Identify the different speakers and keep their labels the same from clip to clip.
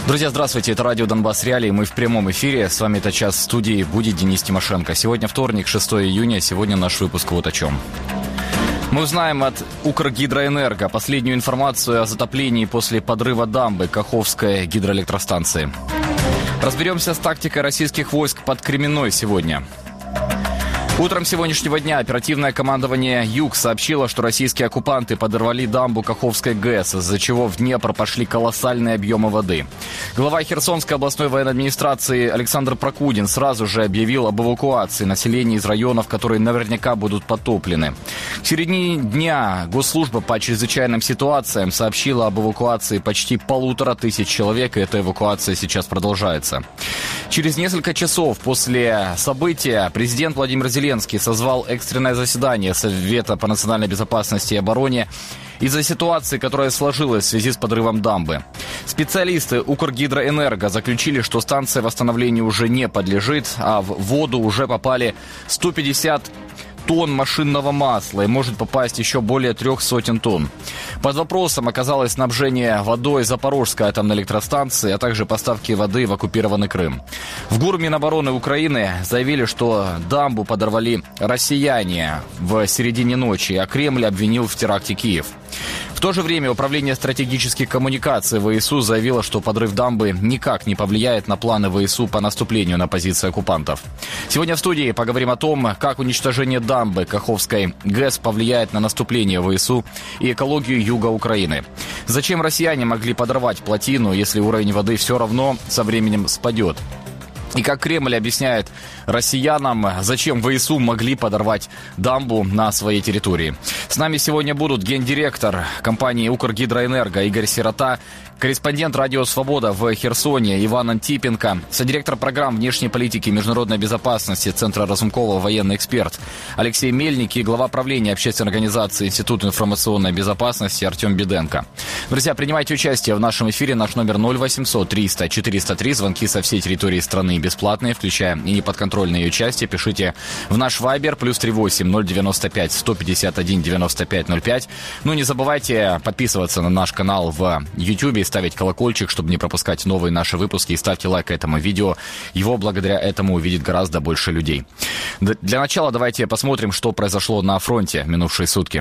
Speaker 1: Друзья, здравствуйте, это радио «Донбасс Реалии», мы в прямом эфире, с вами этот час в студии будет Денис Тимошенко. Сегодня вторник, 6 июня, сегодня наш выпуск вот о чем. Мы узнаем от Укргидроэнерго последнюю информацию о затоплении после подрыва дамбы Каховской гидроэлектростанции. Разберемся с тактикой российских войск под Кременной сегодня. Утром сегодняшнего дня оперативное командование «Юг» сообщило, что российские оккупанты подорвали дамбу Каховской ГЭС, из-за чего в Днепр пошли колоссальные объемы воды. Глава Херсонской областной военной администрации Александр Прокудин сразу же объявил об эвакуации населения из районов, которые наверняка будут потоплены. В середине дня Госслужба по чрезвычайным ситуациям сообщила об эвакуации почти 1500 человек, и эта эвакуация сейчас продолжается. Через несколько часов после события президент Владимир Зеленский созвал экстренное заседание Совета по национальной безопасности и обороне из-за ситуации, которая сложилась в связи с подрывом дамбы. Специалисты Укргидроэнерго заключили, что станция восстановлению уже не подлежит, а в воду уже попали 150 тонн машинного масла и может попасть еще более 300 тонн. Под вопросом оказалось снабжение водой Запорожской атомной электростанции, а также поставки воды в оккупированный Крым. В ГУР Минобороны Украины заявили, что дамбу подорвали россияне в середине ночи, а Кремль обвинил в теракте Киев. В то же время Управление стратегических коммуникаций ВСУ заявило, что подрыв дамбы никак не повлияет на планы ВСУ по наступлению на позиции оккупантов. Сегодня в студии поговорим о том, как уничтожение дамбы Каховской ГЭС повлияет на наступление ВСУ и экологию юга Украины. Зачем россияне могли подорвать плотину, если уровень воды все равно со временем спадет? И как Кремль объясняет россиянам, зачем ВСУ могли подорвать дамбу на своей территории. С нами сегодня будут гендиректор компании Укргидроэнерго Игорь Сирота, корреспондент «Радио Свобода» в Херсоне Иван Антипенко, содиректор программ внешней политики и международной безопасности Центра Разумкова военный эксперт Алексей Мельник и глава правления общественной организации Института информационной безопасности Артем Беденко. Друзья, принимайте участие в нашем эфире. Наш номер 0800 300 403. Звонки со всей территории страны бесплатные, включая и неподконтрольные ее части. Пишите в наш Вайбер +38 095 151 95 05. Ну, не забывайте подписываться на наш канал в YouTube, ставить колокольчик, чтобы не пропускать новые наши выпуски, и ставьте лайк этому видео. Его благодаря этому увидит гораздо больше людей. Для начала давайте посмотрим, что произошло на фронте в минувшие сутки.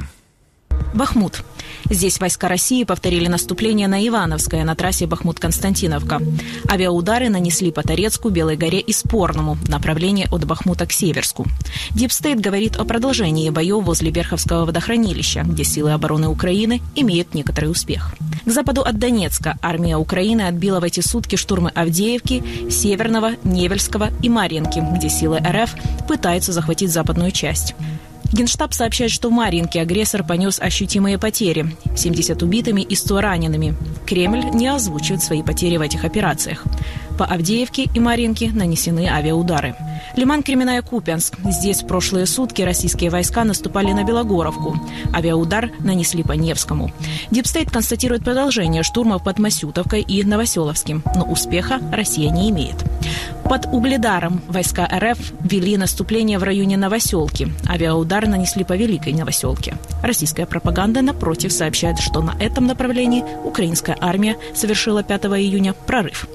Speaker 2: Бахмут. Здесь войска России повторили наступление на Ивановское на трассе Бахмут-Константиновка. Авиаудары нанесли по Торецку, Белой горе и Спорному в направлении от Бахмута к Северску. Дипстейт говорит о продолжении боев возле Берховского водохранилища, где силы обороны Украины имеют некоторый успех. К западу от Донецка армия Украины отбила в эти сутки штурмы Авдеевки, Северного, Невельского и Марьинки, где силы РФ пытаются захватить западную часть. Генштаб сообщает, что в Марьинке агрессор понес ощутимые потери – 70 убитыми и 100 ранеными. Кремль не озвучивает свои потери в этих операциях. По Авдеевке и Марьинке нанесены авиаудары. Лиман, Кременная, Купянск. Здесь в прошлые сутки российские войска наступали на Белогоровку. Авиаудар нанесли по Невскому. Дипстейт констатирует продолжение штурмов под Масютовкой и Новоселовским, но успеха Россия не имеет. Под Угледаром войска РФ вели наступление в районе Новоселки. Авиаудар нанесли по Великой Новоселке. Российская пропаганда, напротив, сообщает, что на этом направлении украинская армия совершила 5 июня прорыв.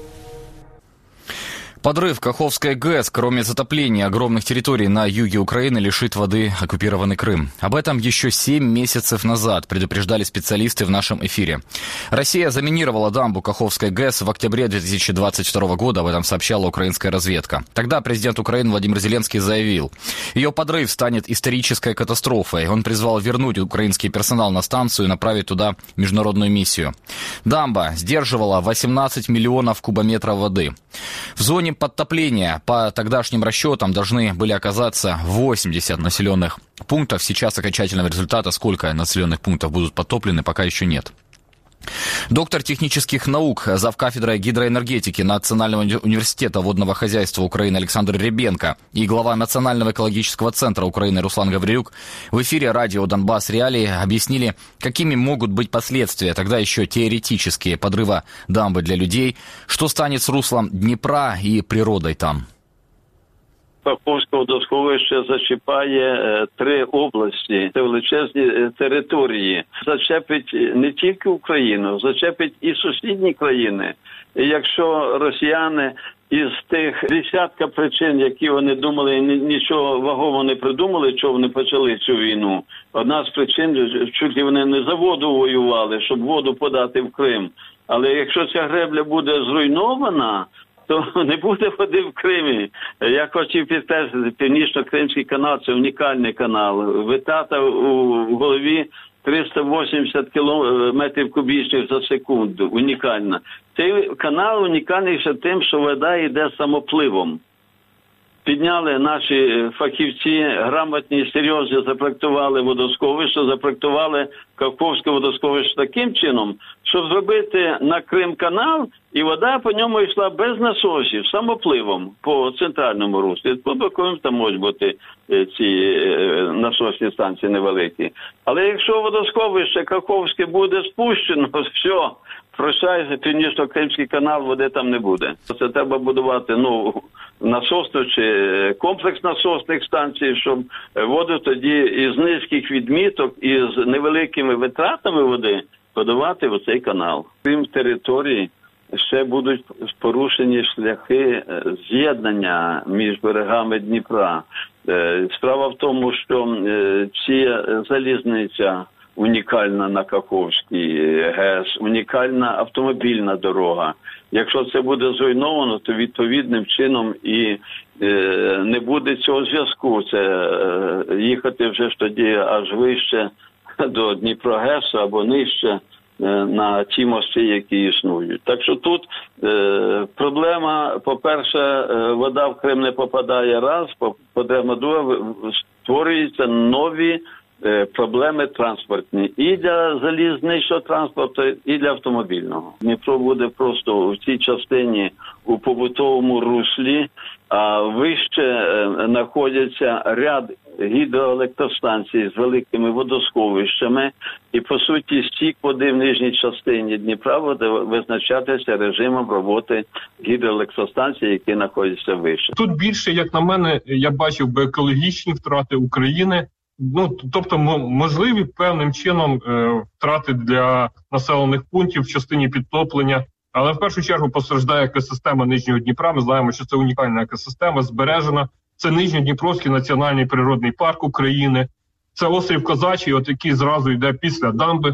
Speaker 1: Подрыв Каховской ГЭС, кроме затопления огромных территорий на юге Украины, лишит воды оккупированный Крым. Об этом еще 7 месяцев назад предупреждали специалисты в нашем эфире. Россия заминировала дамбу Каховской ГЭС в октябре 2022 года, об этом сообщала украинская разведка. Тогда президент Украины Владимир Зеленский заявил, ее подрыв станет исторической катастрофой. Он призвал вернуть украинский персонал на станцию и направить туда международную миссию. Дамба сдерживала 18 миллионов кубометров воды. В зоне подтопления по тогдашним расчетам должны были оказаться 80 населенных пунктов. Сейчас окончательного результата, сколько населенных пунктов будут потоплены, пока еще нет. Доктор технических наук, завкафедрой гидроэнергетики Национального университета водного хозяйства Украины Александр Ребенко и глава Национального экологического центра Украины Руслан Гаврилюк в эфире радио «Донбасс Реалии» объяснили, какими могут быть последствия, тогда еще теоретические, подрыва дамбы для людей, что станет с руслом Днепра и природой там.
Speaker 3: Каховське водосховище зачіпає 3 області, це величезні території. Зачепить не тільки Україну, зачепить і сусідні країни. І якщо росіяни із тих десятка причин, які вони думали, нічого вагомого не придумали, чого вони почали цю війну. Одна з причин, чуть ли вони не за воду воювали, щоб воду подати в Крим. Але якщо ця гребля буде зруйнована, то не буде води в Кримі. Я хотів підкреслити, Північно-Кримський канал – це унікальний канал. Витрата у голові 380 кілометрів кубічних за секунду. Унікальна. Цей канал унікальний ще тим, що вода йде самопливом. Підняли наші фахівці, грамотні, серйозні, запроектували водосховище, запроектували Каховське водосховище таким чином, щоб зробити на Крим канал, і вода по ньому йшла без насосів, самопливом по центральному руслі. По боковим там можуть бути ці насосні станції невеликі. Але якщо водосховище Каховське буде спущено, все, прощай, Північно-Кримський канал, води там не буде. Це треба будувати насосну чи комплекс насосних станцій, щоб воду тоді із низьких відміток, із невеликими витратами води подавати в цей канал. Крім території, ще будуть порушені шляхи з'єднання між берегами Дніпра. Справа в тому, що залізниця унікальна на Каховській ГЕС, унікальна автомобільна дорога. Якщо це буде зруйновано, то відповідним чином і не буде цього зв'язку. Це їхати вже ж тоді аж вище до Дніпрогесу або нижче на ті мости, які існують. Так що тут проблема, по-перше, вода в Крим не попадає раз, по-друге, створюються нові проблеми транспортні і для залізничного транспорту, і для автомобільного. Дніпро буде просто в цій частині у побутовому руслі, а вище знаходяться ряд гідроелектростанцій з великими водосховищами, і, по суті, стік води в нижній частині Дніпра буде визначатися режимом роботи гідроелектростанцій, які знаходяться вище.
Speaker 4: Тут більше, як на мене, я бачив би екологічні втрати України. Тобто, можливі певним чином втрати для населених пунктів в частині підтоплення, але в першу чергу постраждає екосистема Нижнього Дніпра. Ми знаємо, що це унікальна екосистема, збережена. Це Нижньодніпровський національний природний парк України. Це острів Козачий, який зразу йде після дамби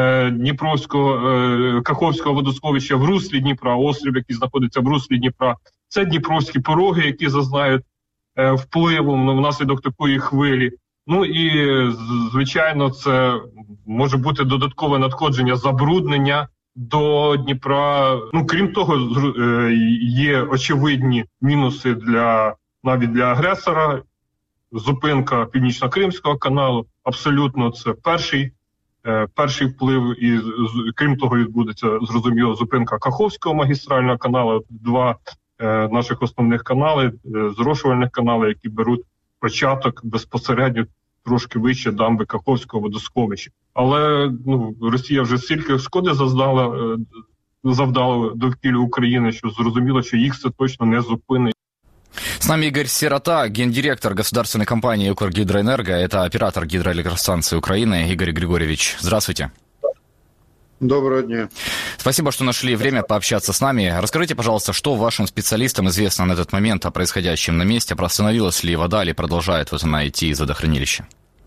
Speaker 4: Каховського водосховища в руслі Дніпра, острів, який знаходиться в руслі Дніпра. Це Дніпровські пороги, які зазнають впливу внаслідок такої хвилі. І, звичайно, це може бути додаткове надходження забруднення до Дніпра. Крім того, є очевидні мінуси навіть для агресора. Зупинка Північно-Кримського каналу, абсолютно це перший вплив. І, крім того, відбудеться, зрозуміло, зупинка Каховського магістрального каналу, 2 наших основних канали, зрошувальних канали, які беруть початок безпосередньо трошки вище дамби Каховського водосховища. Але Росія вже стільки шкоди завдала довкіллю України, що зрозуміло, що їх це точно не зупинить.
Speaker 1: С нами Игорь Сирота, гендиректор государственной компании «Укргидроэнерго». Это оператор гидроэлектростанции Украины. Игорь Григорьевич, здравствуйте.
Speaker 5: Доброго дня.
Speaker 1: Спасибо, что нашли время пообщаться с нами. Расскажите, пожалуйста, что вашим специалистам известно на этот момент о происходящем на месте? Остановилась ли вода или продолжает она идти из водохранилища?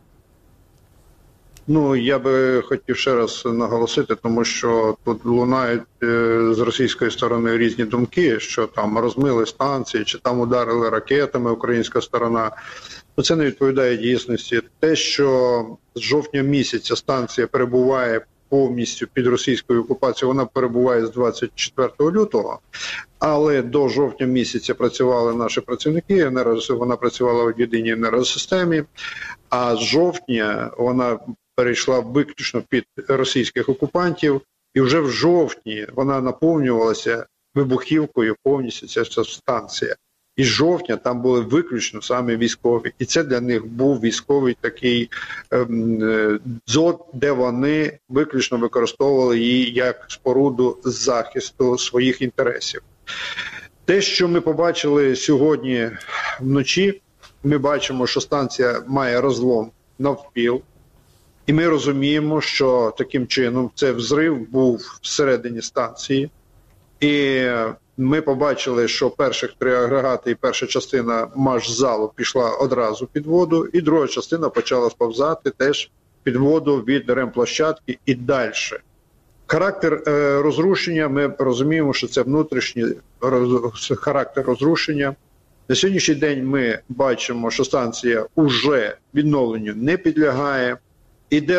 Speaker 5: Я би хотів ще раз наголосити, тому що тут лунають з російської сторони різні думки, що там розмили станції, чи там ударили ракетами українська сторона. Це не відповідає дійсності. Те, що з жовтня місяця станція перебуває повністю під російською окупацією, вона перебуває з 24 лютого, але до жовтня місяця працювали наші працівники, вона працювала в єдиній енергосистемі, а з жовтня вона перейшла виключно під російських окупантів, і вже в жовтні вона наповнювалася вибухівкою повністю ця станція. І з жовтня там були виключно саме військові. І це для них був військовий такий дзот, де вони виключно використовували її як споруду захисту своїх інтересів. Те, що ми побачили сьогодні вночі, ми бачимо, що станція має розлом навпіл. І ми розуміємо, що таким чином цей взрив був всередині станції. І ми побачили, що перших 3 агрегати і перша частина машзалу пішла одразу під воду, і друга частина почала сповзати теж під воду від ремплощадки і далі. Характер розрушення, ми розуміємо, що це внутрішній характер розрушення. На сьогоднішній день ми бачимо, що станція уже відновленню не підлягає. Іде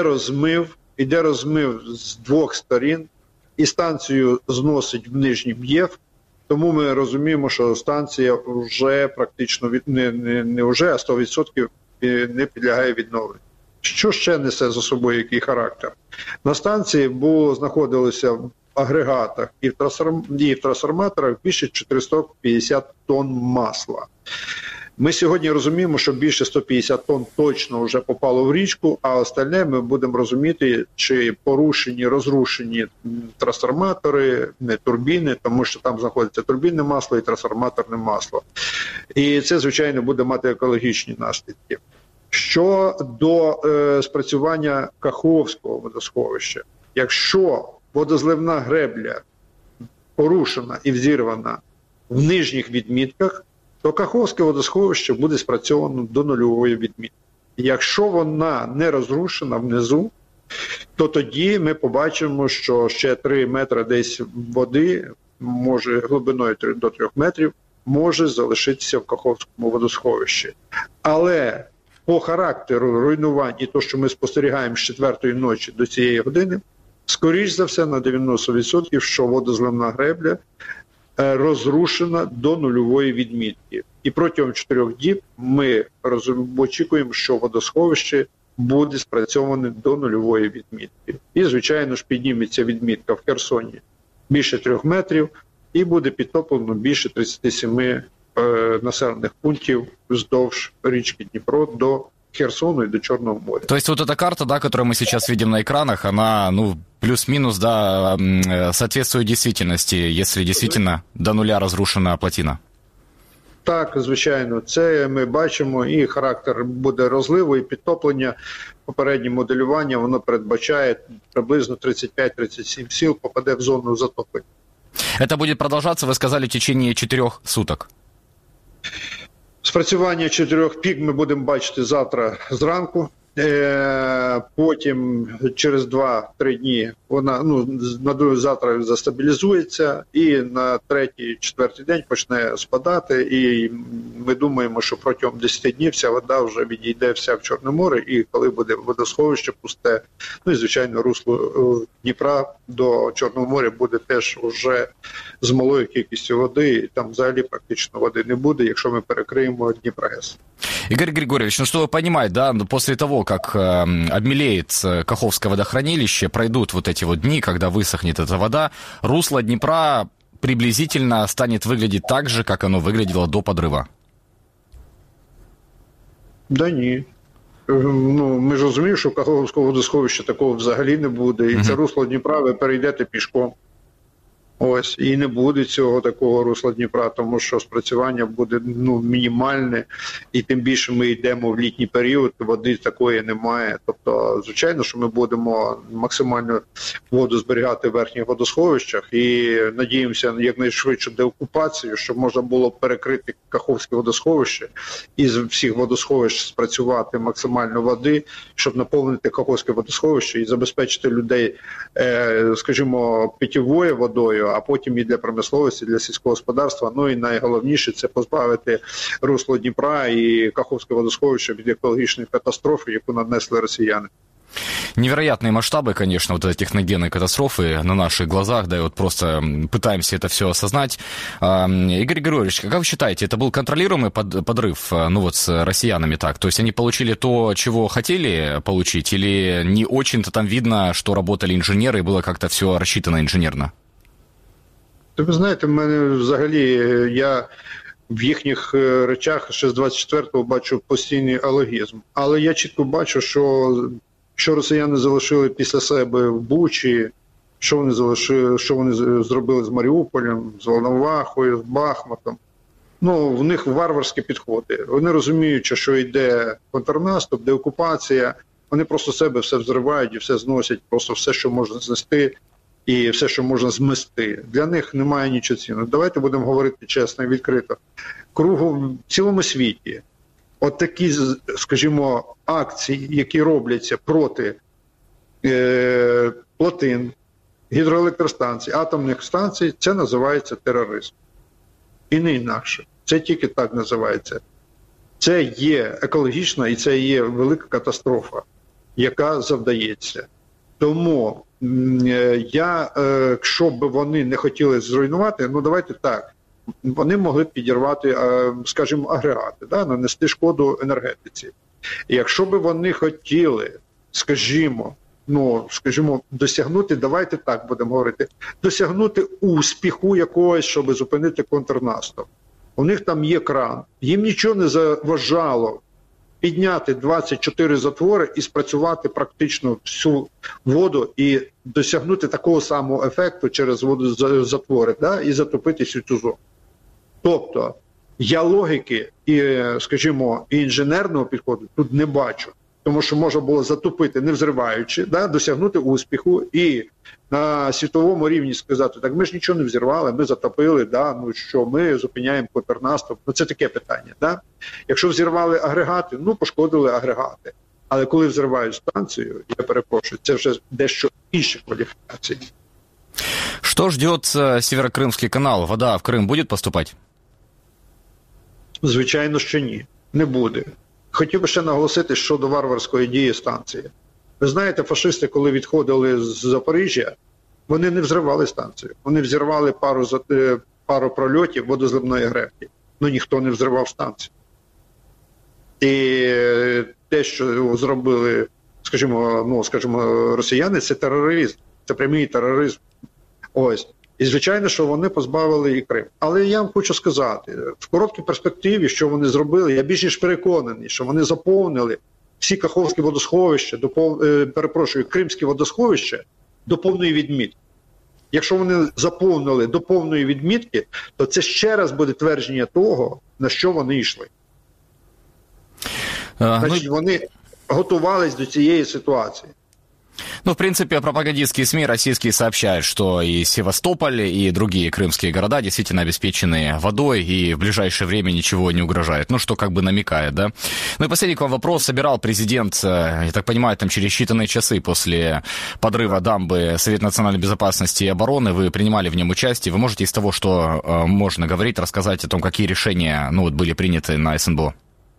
Speaker 5: розмив з 2 сторін, і станцію зносить в нижній б'єв. Тому ми розуміємо, що станція вже практично, не вже, а 100% не підлягає відновленню. Що ще несе за собою який характер? На станції знаходилися в агрегатах і в трансформаторах більше 450 тонн масла. Ми сьогодні розуміємо, що більше 150 тонн точно вже попало в річку, а остальне ми будемо розуміти, чи порушені, розрушені трансформатори, не турбіни, тому що там знаходиться турбінне масло і трансформаторне масло. І це, звичайно, буде мати екологічні наслідки. Щодо спрацювання Каховського водосховища, якщо водозливна гребля порушена і взірвана в нижніх відмітках, то Каховське водосховище буде спрацьовано до нульової відмітки. Якщо вона не розрушена внизу, то тоді ми побачимо, що ще 3 метри десь води, може глибиною до 3 метрів, може залишитися в Каховському водосховищі. Але по характеру руйнувань і то, що ми спостерігаємо з 4-ї ночі до цієї години, скоріш за все на 90%, що водозливна гребля розрушена до нульової відмітки. І протягом 4 діб ми очікуємо, що водосховище буде спрацьоване до нульової відмітки. І, звичайно ж, підніметься відмітка в Херсоні більше 3 метрів і буде підтоплено більше 37 населених пунктів вздовж річки Дніпро до Херсону и до Черного моря.
Speaker 1: То есть вот эта карта, да, которую мы сейчас видим на экранах, она, плюс-минус, да, соответствует действительности, если действительно до нуля разрушена плотина?
Speaker 5: Так, звичайно, це ми бачимо, і характер буде розливу, і підтоплення. Попереднє моделювання, воно передбачає приблизно 35-37 сіл попаде в зону затоплення.
Speaker 1: Это будет продолжаться, вы сказали, в течение 4 суток?
Speaker 5: Спрацювання 4 пік ми будемо бачити завтра зранку. Потім через 2-3 дні вона завтра застабілізується і на 3-4 день почне спадати. І ми думаємо, що протягом 10 днів вся вода вже відійде вся в Чорне море, і коли буде водосховище пусте, і звичайно русло Дніпра до Чорного моря буде теж уже з малою кількістю води, і там взагалі практично води не буде, якщо ми перекриємо Дніпро-ГЕС.
Speaker 1: Игорь Григорьевич, чтобы понимать, да, после того, как обмелеет Каховское водохранилище, пройдут вот эти вот дни, когда высохнет эта вода, русло Днепра приблизительно станет выглядеть так же, как оно выглядело до подрыва?
Speaker 5: Да ні. Ми ж розуміємо, що в Каховського водосховища такого взагалі не буде. І це русло Дніпра ви перейдете пішком. Ось, і не буде цього такого русла Дніпра, тому що спрацювання буде мінімальне, і тим більше ми йдемо в літній період, води такої немає. Тобто, звичайно, що ми будемо максимально воду зберігати в верхніх водосховищах і надіємося якнайшвидше деокупацію, щоб можна було перекрити Каховське водосховище і з всіх водосховищ спрацювати максимально води, щоб наповнити Каховське водосховище і забезпечити людей, скажімо, питьовою водою, а потім і для промисловості, і для сільського господарства. Ну і найголовніше – це позбавити русло Дніпра і Каховське водосховище від екологічної катастрофи, яку нанесли росіяни.
Speaker 1: Невероятные масштабы, конечно, вот этой техногенной катастрофы на наших глазах, да, и вот просто пытаемся это все осознать. Игорь Григорьевич, как вы считаете, это был контролируемый подрыв, с россиянами так? То есть они получили то, чего хотели получить, или не очень-то там видно, что работали инженеры, и было как-то все рассчитано инженерно?
Speaker 5: Ви знаєте, в мене взагалі, я в їхніх речах ще з 24-го бачу постійний алогізм. Але я чітко бачу, що росіяни залишили після себе в Бучі, що вони зробили з Маріуполем, з Волновахою, з Бахмутом. В них варварські підходи. Вони розуміють, що йде контрнаступ, деокупація, вони просто себе все взривають і все зносять, просто все, що можна знести і все, що можна змести. Для них немає нічого цінного. Давайте будемо говорити чесно і відкрито. Кругом в цілому світі от такі, скажімо, акції, які робляться проти плотин, гідроелектростанцій, атомних станцій, це називається тероризм. І не інакше. Це тільки так називається. Це є екологічна і це є велика катастрофа, яка завдається. Тому якщо б вони не хотіли зруйнувати, давайте так, вони могли б підірвати, скажімо, агрегати, нанести шкоду енергетиці. І якщо б вони хотіли, скажімо, досягнути, давайте так будемо говорити, досягнути успіху якогось, щоб зупинити контрнаступ. У них там є кран, їм нічого не заважало підняти 24 затвори і спрацювати практично всю воду і досягнути такого самого ефекту через водозатвори, і затопити всю цю зону. Тобто, я логіки і, скажімо, і інженерного підходу тут не бачу. Тому що можна було затопити, не взриваючи, досягнути успіху і на світовому рівні сказати, так ми ж нічого не взірвали, ми затопили, що ми зупиняємо контрнаступ. Це таке питання. Якщо взірвали агрегати, пошкодили агрегати. Але коли взривають станцію, я перепрошую, це вже дещо інші кваліфікації.
Speaker 1: Что ждет Северокрымский канал? Вода в Крым будет поступать?
Speaker 5: Звичайно, що ні. Не буде. Хотів би ще наголосити щодо варварської дії станції. Ви знаєте, фашисти, коли відходили з Запоріжжя, вони не взривали станцію. Вони взірвали пару прольотів водозливної гребки. Ніхто не взривав станцію. І те, що зробили, скажімо, росіяни, це тероризм. Це прямий тероризм. Ось. І, звичайно, що вони позбавили і Крим. Але я вам хочу сказати, в короткій перспективі, що вони зробили, я більш ніж переконаний, що вони заповнили всі Каховські водосховища, Кримські водосховища до повної відмітки. Якщо вони заповнили до повної відмітки, то це ще раз буде твердження того, на що вони йшли. Значить, вони готувались до цієї ситуації.
Speaker 1: В принципе, пропагандистские СМИ российские сообщают, что и Севастополь, и другие крымские города действительно обеспечены водой, и в ближайшее время ничего не угрожает. Что как бы намекает, да? И последний к вам вопрос. Собирал президент, я так понимаю, там через считанные часы после подрыва дамбы Совет национальной безопасности и обороны. Вы принимали в нем участие. Вы можете из того, что можно говорить, рассказать о том, какие решения были приняты на СНБО?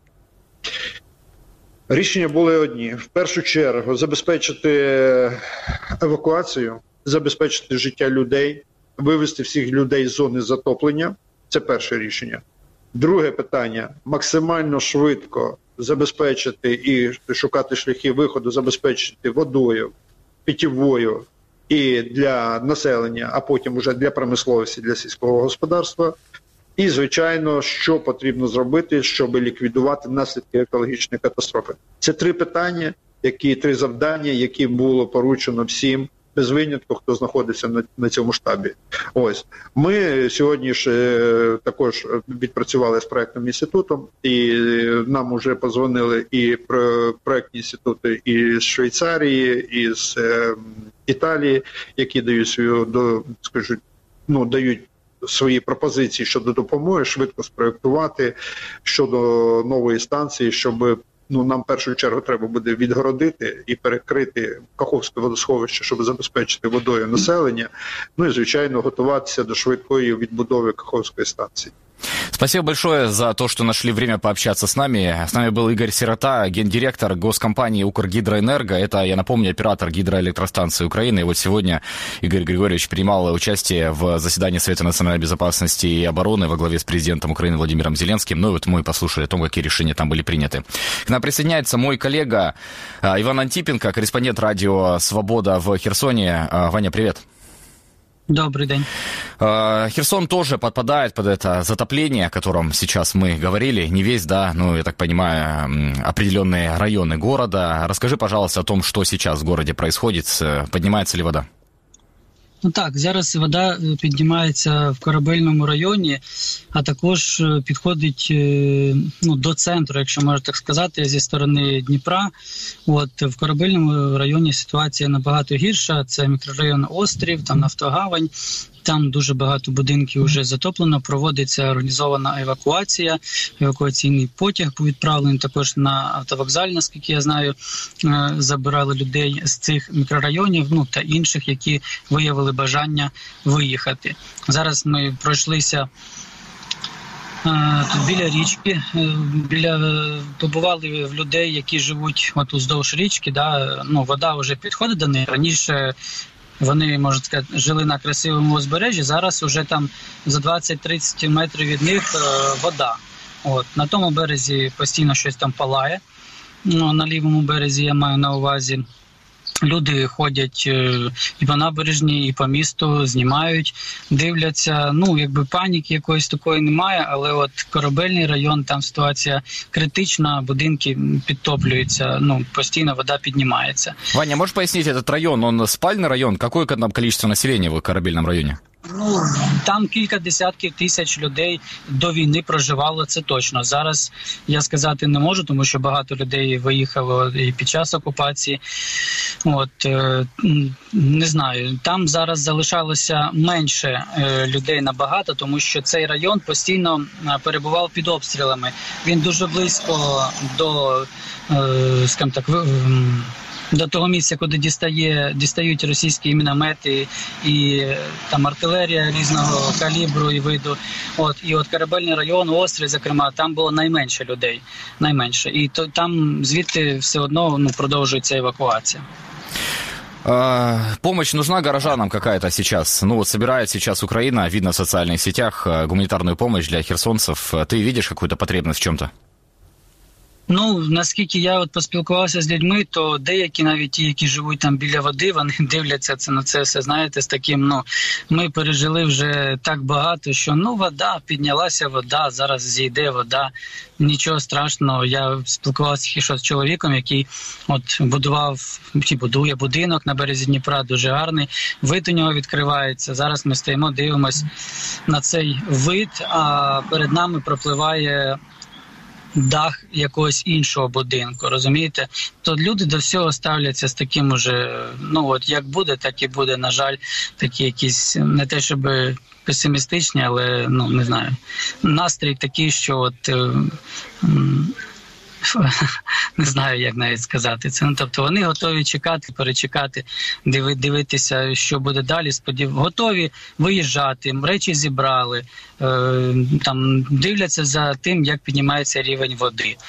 Speaker 5: Рішення були одні. В першу чергу забезпечити евакуацію, забезпечити життя людей, вивести всіх людей з зони затоплення. Це перше рішення. Друге питання – максимально швидко забезпечити і шукати шляхи виходу, забезпечити водою, питьовою і для населення, а потім уже для промисловості, для сільського господарства. І, звичайно, що потрібно зробити, щоб ліквідувати наслідки екологічної катастрофи. Це три завдання, які було поручено всім, без винятку, хто знаходився на цьому штабі. Ось. Ми сьогодні ж також відпрацювали з проєктним інститутом, і нам вже подзвонили і проєктні інститути і з Швейцарії, і з Італії, які дають дають свої пропозиції щодо допомоги, швидко спроєктувати щодо нової станції, щоб нам в першу чергу треба буде відгородити і перекрити Каховське водосховище, щоб забезпечити водою населення, і, звичайно, готуватися до швидкої відбудови Каховської станції.
Speaker 1: Спасибо большое за то, что нашли время пообщаться с нами. С нами был Игорь Сирота, гендиректор госкомпании «Укргидроэнерго». Это, я напомню, оператор гидроэлектростанции Украины. И вот сегодня Игорь Григорьевич принимал участие в заседании Совета национальной безопасности и обороны во главе с президентом Украины Владимиром Зеленским. Мы послушали о том, какие решения там были приняты. К нам присоединяется мой коллега Иван Антипенко, корреспондент радио «Свобода» в Херсоне. Ваня, привет.
Speaker 6: Добрый день.
Speaker 1: Херсон тоже подпадает под это затопление, о котором сейчас мы говорили. Не весь, да, я так понимаю, определенные районы города. Расскажи, пожалуйста, о том, что сейчас в городе происходит. Поднимается ли вода?
Speaker 6: Ну так, зараз вода піднімається в Корабельному районі, а також підходить до центру, якщо можна так сказати, зі сторони Дніпра. В Корабельному районі ситуація набагато гірша. Це мікрорайон Острів, там Нафтогавань. Там дуже багато будинків вже затоплено, проводиться організована евакуація, евакуаційний потяг був відправлений також на автовокзаль, наскільки я знаю, забирали людей з цих мікрорайонів, та інших, які виявили бажання виїхати. Зараз ми пройшлися тут біля річки, побували в людей, які живуть уздовж річки, вода вже підходить до них. Раніше вони, можна сказати, жили на красивому узбережжі, зараз вже там за 20-30 метрів від них вода. На тому березі постійно щось там палає, на лівому березі я маю на увазі. Люди ходять і по набережній, і по місту, знімають, дивляться. Паніки якоїсь такої немає, але Корабельний район, там ситуація критична, будинки підтоплюються, постійно вода піднімається.
Speaker 1: Ваня, можешь пояснить, этот район, он спальный район? Какое там количество населения в Корабельном районе?
Speaker 6: Там кілька десятків тисяч людей до війни проживало, це точно. Зараз я сказати не можу, тому що багато людей виїхало і під час окупації. Не знаю, там зараз залишалося менше людей набагато, тому що цей район постійно перебував під обстрілами. Він дуже близько до, скажімо так, до того місця, куди дістають російські міномети і там артилерія різного калібру і виду. І Корабельний район, Острів, зокрема, там було найменше людей. Найменше. І там звідти все одно продовжується евакуація.
Speaker 1: Помощь нужна горожанам какая-то сейчас? Собирает сейчас Украина, видно в социальных сетях, гуманитарную помощь для херсонцев. Ты видишь какую-то потребность в чем-то?
Speaker 6: Наскільки я поспілкувався з людьми, то деякі, навіть ті, які живуть там біля води, вони дивляться на це все, знаєте, з таким, ми пережили вже так багато, що, вода, піднялася вода, зараз зійде вода, нічого страшного. Я спілкувався з чоловіком, який будував, чи будує будинок на березі Дніпра, дуже гарний, вид у нього відкривається, зараз ми стоїмо, дивимось на цей вид, а перед нами пропливає дах якогось іншого будинку, розумієте? То люди до всього ставляться з таким уже, як буде, так і буде. На жаль, такі якісь, не те щоб песимістичні, але, не знаю, настрій такий, що не знаю, як навіть сказати це. Тобто вони готові чекати, перечекати, дивитися, що буде далі. Готові виїжджати, речі зібрали, там дивляться за тим, як піднімається рівень води.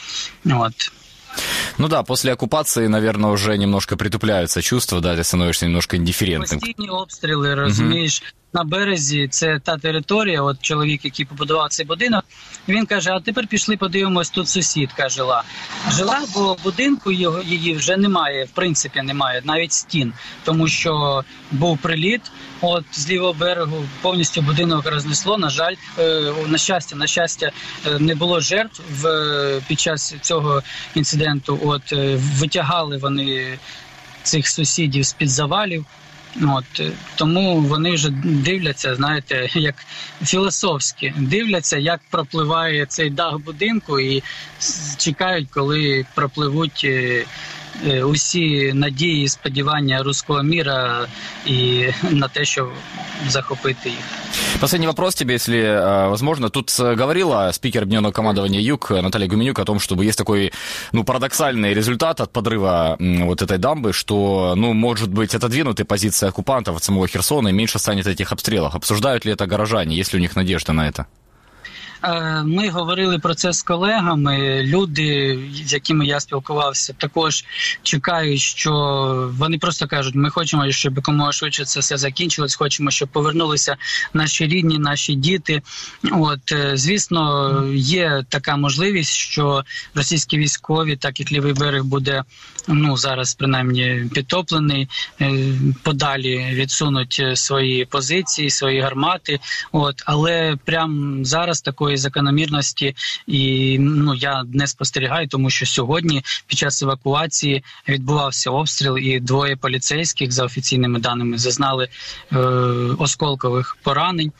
Speaker 1: После оккупации, наверное, уже немножко притупляются чувства, ты становишься немножко индифферентным.
Speaker 6: Постійні обстріли, розумієш, на березі, це та територія, чоловік, який побудував цей будинок, він каже, а тепер пішли подивимось, тут сусідка жила. Жила, бо будинку її вже немає, в принципі немає, навіть стін, тому що був приліт, з лівого берегу повністю будинок рознесло, на жаль, на щастя, не було жертв під час цього інциденту, витягали вони цих сусідів з-під завалів. Тому вони вже дивляться, знаєте, як філософськи, дивляться, як пропливає цей дах будинку і чекають, коли пропливуть усі надії і сподівання руського міра і на те, щоб захопити їх.
Speaker 1: Последний вопрос тебе, если возможно. Тут говорила спикер Объединенного командования «Юг» Наталья Гуменюк о том, что есть такой, парадоксальный результат от подрыва этой дамбы, что, может быть, отодвинуты позиции оккупантов от самого Херсона и меньше станет этих обстрелов. Обсуждают ли это горожане? Есть ли у них надежда на это?
Speaker 6: Ми говорили про це з колегами. Люди, з якими я спілкувався, також чекають, що вони просто кажуть, ми хочемо, щоб якомога швидше це все закінчилось, хочемо, щоб повернулися наші рідні, наші діти. Звісно, є така можливість, що російські військові, так як лівий берег буде, зараз принаймні підтоплений, подалі відсунуть свої позиції, свої гармати. Але прямо зараз такої такої закономірності і я не спостерігаю, тому що сьогодні під час евакуації відбувався обстріл і 2 поліцейських, за офіційними даними, зазнали осколкових поранень.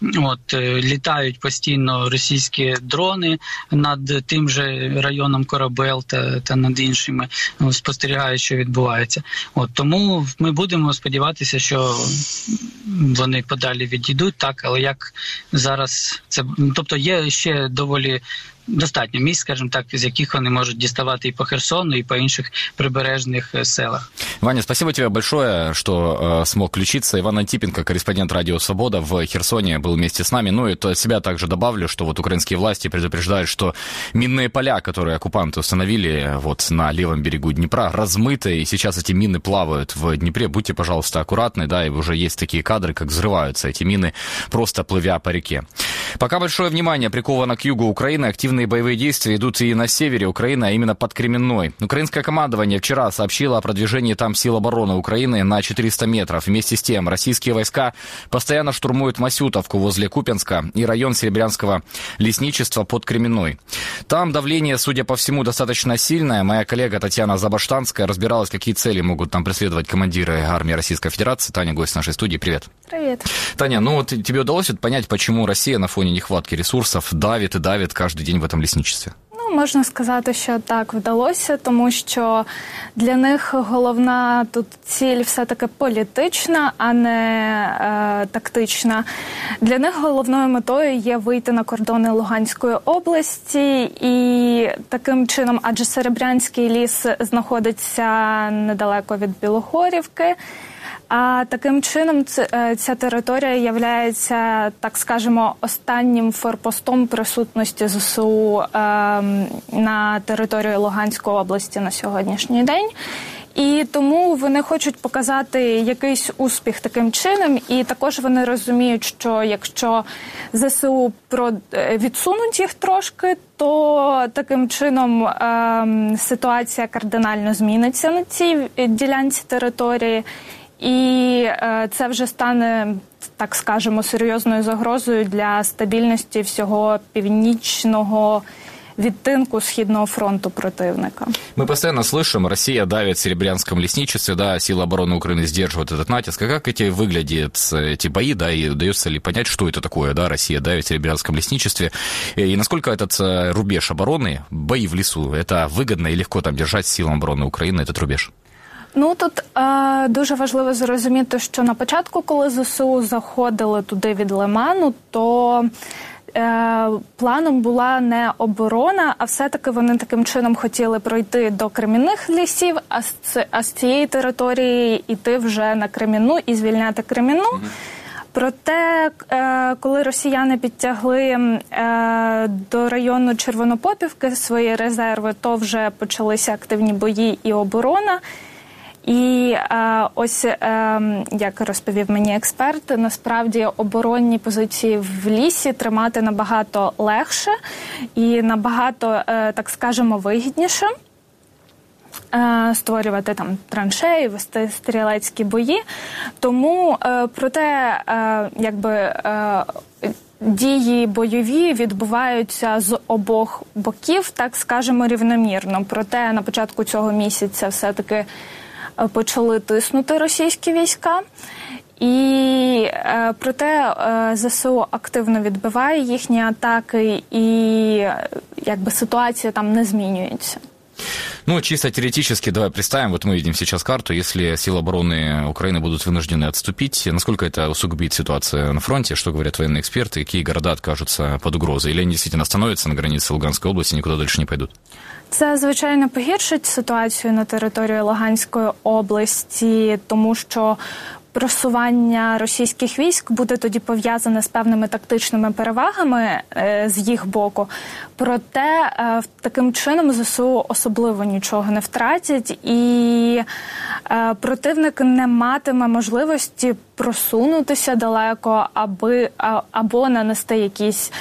Speaker 6: Літають постійно російські дрони над тим же районом Корабел та над іншими, спостерігають, що відбувається. Тому ми будемо сподіватися, що вони подалі відійдуть, так, але як зараз це, тобто є ще доволі достатньо місць, скажімо так, з яких вони можуть діставати и по Херсону, и по інших прибережных селах.
Speaker 1: Ваня, спасибо тебе большое, что смог включиться. Иван Антипенко, корреспондент «Радио Свобода» в Херсоне, был вместе с нами. И от себя также добавлю, что украинские власти предупреждают, что минные поля, которые оккупанты установили на левом берегу Днепра, размыты, и сейчас эти мины плавают в Днепре. Будьте, пожалуйста, аккуратны, да, и уже есть такие кадры, как взрываются эти мины, просто плывя по реке. Пока большое внимание приковано к югу Украины, активные боевые действия идут и на севере Украины, а именно под Кременной. Украинское командование вчера сообщило о продвижении там сил обороны Украины на 400 метров. Вместе с тем, российские войска постоянно штурмуют Масютовку возле Купянска и район Серебрянского лесничества под Кременной. Там давление, судя по всему, достаточно сильное. Моя коллега Татьяна Забаштанская разбиралась, какие цели могут там преследовать командиры армии Российской Федерации. Таня, гость нашей студии, привет.
Speaker 7: Привет.
Speaker 1: Таня, тебе удалось понять, почему Россия на фоне нехватки ресурсов давит и давит каждый день в этом лесничестве?
Speaker 7: Можна сказати, що так вдалося, тому що для них головна тут ціль все-таки політична, а не тактична. Для них головною метою є вийти на кордони Луганської області і таким чином, адже Серебрянський ліс знаходиться недалеко від Білогорівки, а таким чином ця територія являється, так скажемо, останнім форпостом присутності ЗСУ на території Луганської області на сьогоднішній день. І тому вони хочуть показати якийсь успіх таким чином, і також вони розуміють, що якщо ЗСУ відсунуть їх трошки, то таким чином ситуація кардинально зміниться на цій ділянці території. І це вже стане, так скажемо, серйозною загрозою для стабільності всього північного відтинку Східного фронту противника.
Speaker 1: Мы постоянно слышим, Россия давит в Серебрянском лесничестве, да, силы обороны Украины сдерживают этот натиск. А как выглядят эти бои, да, и удается ли понять, что это такое, да, Россия давит в Серебрянском лесничестве, и насколько этот рубеж обороны, бои в лесу, это выгодно и легко там держать силам обороны Украины этот рубеж?
Speaker 7: Тут дуже важливо зрозуміти, що на початку, коли ЗСУ заходили туди від Лиману, то планом була не оборона, а все-таки вони таким чином хотіли пройти до Кремінних лісів, а з цієї території йти вже на Кремінну і звільняти Кремінну. Проте, коли росіяни підтягли до району Червонопопівки свої резерви, то вже почалися активні бої і оборона. І ось, як розповів мені експерт, насправді оборонні позиції в лісі тримати набагато легше і набагато, так скажемо, вигідніше. Створювати там траншеї, вести стрілецькі бої. Тому, проте, дії бойові відбуваються з обох боків, так скажемо, рівномірно. Проте на початку цього місяця все-таки почали тиснути російські війська. І проте ЗСУ активно відбиває їхні атаки, і ситуація там не змінюється.
Speaker 1: Чисто теоретически, давай представим, вот мы видим сейчас карту, если силы обороны Украины будут вынуждены отступить, насколько это усугубит ситуацию на фронте, что говорят военные эксперты, какие города окажутся под угрозой, или они действительно остановятся на границе Луганской области и никуда дальше не пойдут?
Speaker 7: Це, звичайно, погіршить ситуацію на території Луганської області, тому що просування російських військ буде тоді пов'язане з певними тактичними перевагами з їх боку. Проте таким чином ЗСУ особливо нічого не втратять, і противник не матиме можливості просунутися далеко або нанести якісь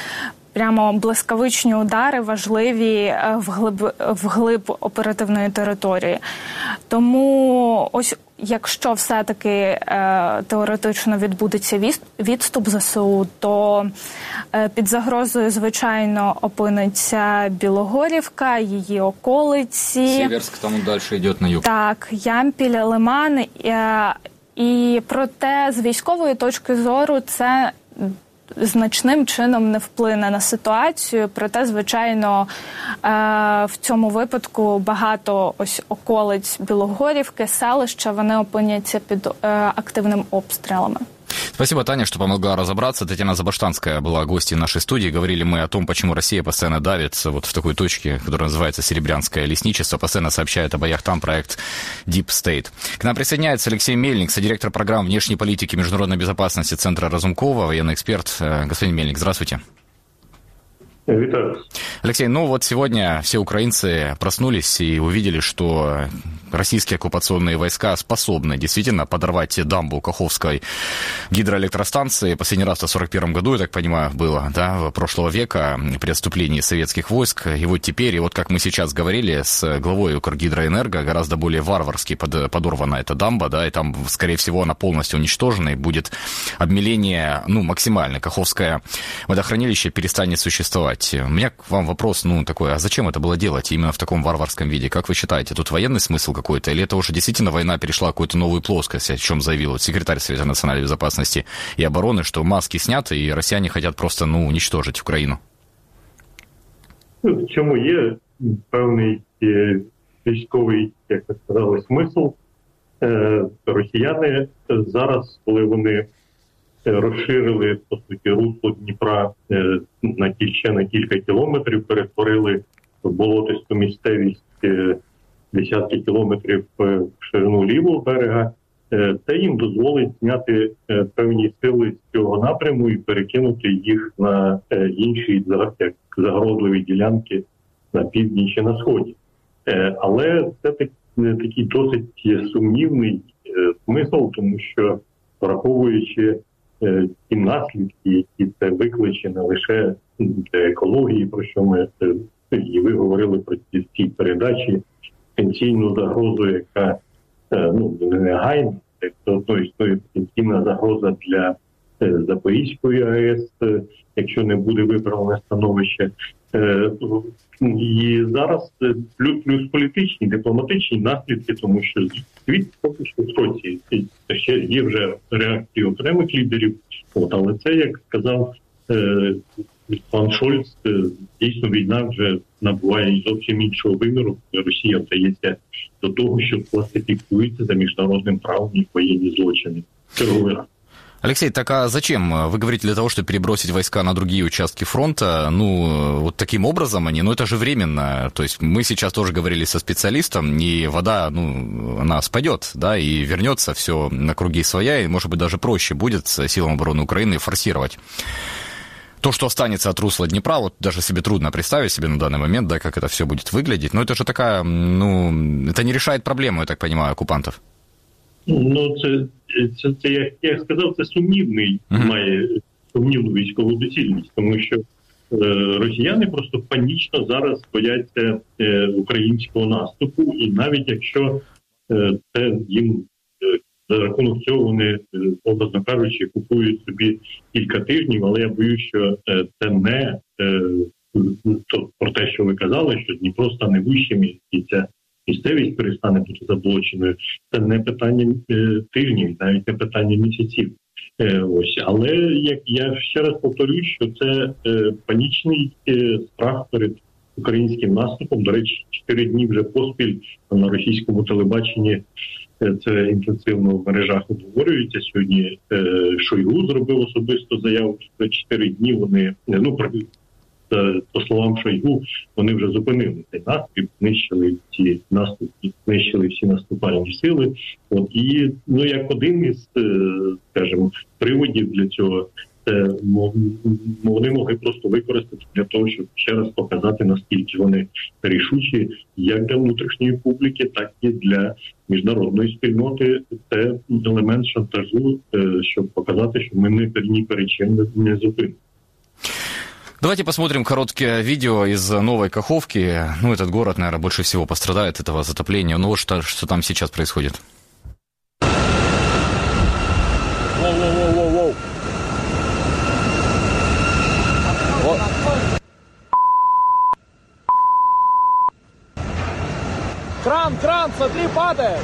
Speaker 7: прямо блискавичні удари важливі вглиб оперативної території. Тому ось якщо все-таки теоретично відбудеться відступ ЗСУ, то під загрозою, звичайно, опиниться Білогорівка, її околиці.
Speaker 1: Сіверськ там далі йде на юг.
Speaker 7: Так, Ямпіль, Лиман. І проте з військової точки зору це значним чином не вплине на ситуацію, проте, звичайно, в цьому випадку багато ось околиць Білогорівки, селища, вони опиняться під активним обстрілами.
Speaker 1: Спасибо, Таня, что помогла разобраться. Татьяна Забаштанская была гостьей нашей студии. Говорили мы о том, почему Россия постоянно давит вот в такой точке, которая называется Серебрянское лесничество, постоянно сообщает о боях там проект Deep State. К нам присоединяется Алексей Мельник, содиректор программ внешней политики и международной безопасности Центра Разумкова, военный эксперт. Господин Мельник, здравствуйте.
Speaker 8: Витаю.
Speaker 1: Алексей, ну вот сегодня все украинцы проснулись и увидели, что российские оккупационные войска способны действительно подорвать дамбу Каховской гидроэлектростанции. Последний раз в 1941 году, я так понимаю, было, да, прошлого века при отступлении советских войск. И вот теперь, и вот как мы сейчас говорили с главой Укргидроэнерго, гораздо более варварски подорвана эта дамба, да, и там, скорее всего, она полностью уничтожена, и будет обмеление, ну, максимально. Каховское водохранилище перестанет существовать. У меня к вам вопрос, ну, такой, а зачем это было делать именно в таком варварском виде? Как вы считаете, тут военный смысл какой-то, или это уже действительно война перешла в какую-то новую плоскость, о чем заявил вот секретарь Совета национальной безопасности и обороны, что маски сняты, и россияне хотят просто, ну, уничтожить Украину?
Speaker 8: В чому є певний військовий, як ви сказали, смисл. Росіяни зараз, коли вони розширили, по суті, русло Дніпра ще на кілька кілометрів, перетворили болотисту місцевість десятки кілометрів в ширину лівого берега, це їм дозволить зняти певні сили з цього напряму і перекинути їх на інші загрозливі ділянки на півдні чи на сході. Але це такий досить сумнівний смисл, тому що, враховуючи ті наслідки, які це викличе не лише для екології, про що ми і ви говорили про цій передачі, потенційну загрозу, яка не негайна, то існує потенційна загроза для Запорізької АЕС, якщо не буде виправлене становище. І зараз плюс політичні, дипломатичні наслідки, тому що світ поки що в шоці. Ще є вже реакції окремих лідерів, але це, як сказав пан Шольц, дійсно війна вже набуває зовсім іншого виміру. Росія вдається до того, що класифікується за міжнародним правом і воєнні злочини. Черговий раз.
Speaker 1: Алексей, так а зачем? Вы говорите, для того, чтобы перебросить войска на другие участки фронта, вот таким образом они, это же временно. То есть мы сейчас тоже говорили со специалистом, и вода, она спадет, да, и вернется все на круги своя, и, может быть, даже проще будет силам обороны Украины форсировать то, что останется от русла Днепра. Вот даже себе трудно представить себе на данный момент, да, как это все будет выглядеть. Но это же такая, это не решает проблему, я так понимаю, оккупантов.
Speaker 8: Це, як я сказав, це має сумнівну військову доцільність, тому що росіяни просто панічно зараз бояться українського наступу, і навіть якщо це їм за рахунок цього вони, образно кажучи, купують собі кілька тижнів, але я боюсь, що це не про те, що ви казали, що Дніпро стане вищим і ця місцевість перестане бути заблоченою. Це не питання тижнів, навіть не питання місяців. Але як я ще раз повторюю, що це панічний страх перед українським наступом. До речі, 4 дні вже поспіль на російському телебаченні це інтенсивно в мережах обговорюється. Сьогодні Шойгу зробив особисто заяву, що за 4 дні вони, по словам Шойгу, вони вже зупинили цей наступ, знищили всі наступальні сили. І як один із, скажімо, приводів для цього, це вони могли просто використати для того, щоб ще раз показати, наскільки вони рішучі, як для внутрішньої публіки, так і для міжнародної спільноти. Це елемент шантажу, щоб показати, що ми ні перед чим не зупинимо.
Speaker 1: Давайте посмотрим короткое видео из Новой Каховки. Ну, этот город, наверное, больше всего пострадает от этого затопления. Ну, вот что там сейчас происходит.
Speaker 9: Воу-воу-воу-воу-воу. Кран, смотри, падает.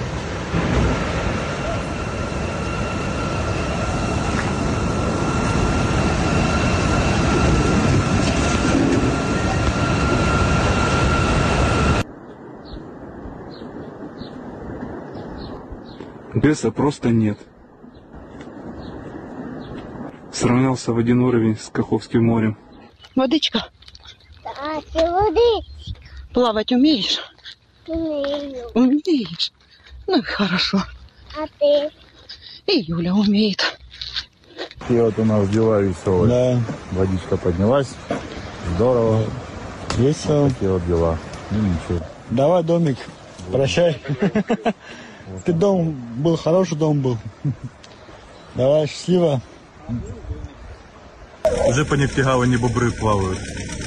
Speaker 10: Беса просто нет. Сравнялся в один уровень с Каховским морем.
Speaker 11: Водичка?
Speaker 12: Да, ты водичка.
Speaker 11: Плавать умеешь?
Speaker 12: Умею.
Speaker 11: Умеешь? Ну и хорошо.
Speaker 12: А ты?
Speaker 11: И Юля умеет.
Speaker 13: И вот у нас дела веселые.
Speaker 9: Да.
Speaker 13: Водичка поднялась. Здорово.
Speaker 9: Весело.
Speaker 13: Такие вот дела. Ну ничего.
Speaker 9: Давай, домик. Прощай. Ты дом был, хороший дом был. Давай, счастливо.
Speaker 13: Уже по Нефтегавани бобры плавают.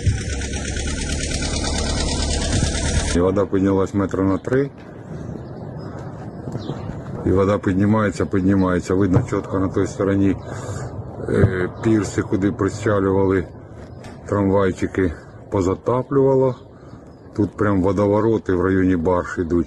Speaker 13: И вода поднялась метра на 3. И вода піднімається. Видно чітко на той стороні пірси, куди причалювали трамвайчики, позатаплювало. Тут прям водовороти в районі барж йдуть.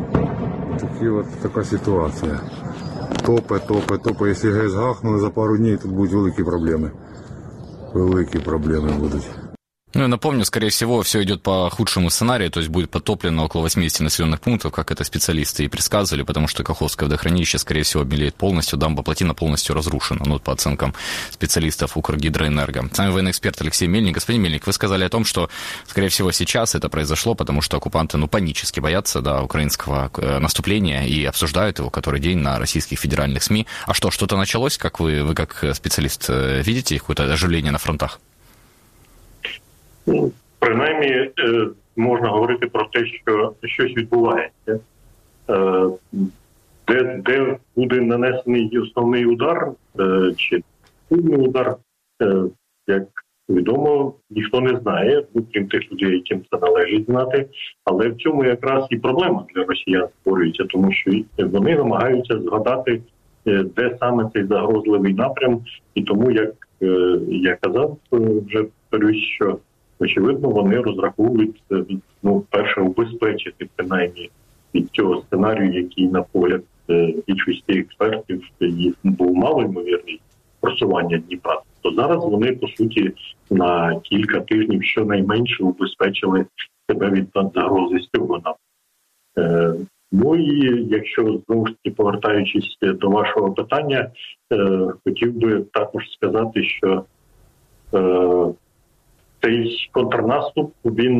Speaker 13: Така ситуація. Топе. Якщо ГЕС гахнули за пару днів, тут будуть великі проблеми. Великі проблеми будуть.
Speaker 1: Ну, я напомню, скорее всего, все идет по худшему сценарию, то есть будет потоплено около 80 населенных пунктов, как это специалисты и предсказывали, потому что Каховское водохранилище, скорее всего, обмелеет полностью, дамба-плотина полностью разрушена, ну, по оценкам специалистов Укргидроэнерго. С нами военный эксперт Алексей Мельник. Господин Мельник, вы сказали о том, что, скорее всего, сейчас это произошло, потому что оккупанты, ну, панически боятся, да, украинского наступления и обсуждают его который день на российских федеральных СМИ. А что-то началось, как вы как специалист видите, какое-то оживление на фронтах?
Speaker 8: Ну, принаймні, можна говорити про те, що щось відбувається. Де буде нанесений основний удар, чи сильний удар, як відомо, ніхто не знає, крім тих людей, яким це належить знати. Але в цьому якраз і проблема для росіян створюється, тому що вони намагаються згадати, де саме цей загрозливий напрям. І тому, як я казав, вже повторюсь, що очевидно, вони розраховують, ну, перше, убезпечити, принаймні, від цього сценарію, який, на погляд більшості експертів, був малоймовірний, просування Дніпра. То зараз вони, по суті, на кілька тижнів щонайменше убезпечили себе від загрози з цього напрямку. Ну і якщо, знову ж таки, повертаючись до вашого питання, хотів би також сказати, що цей контрнаступ,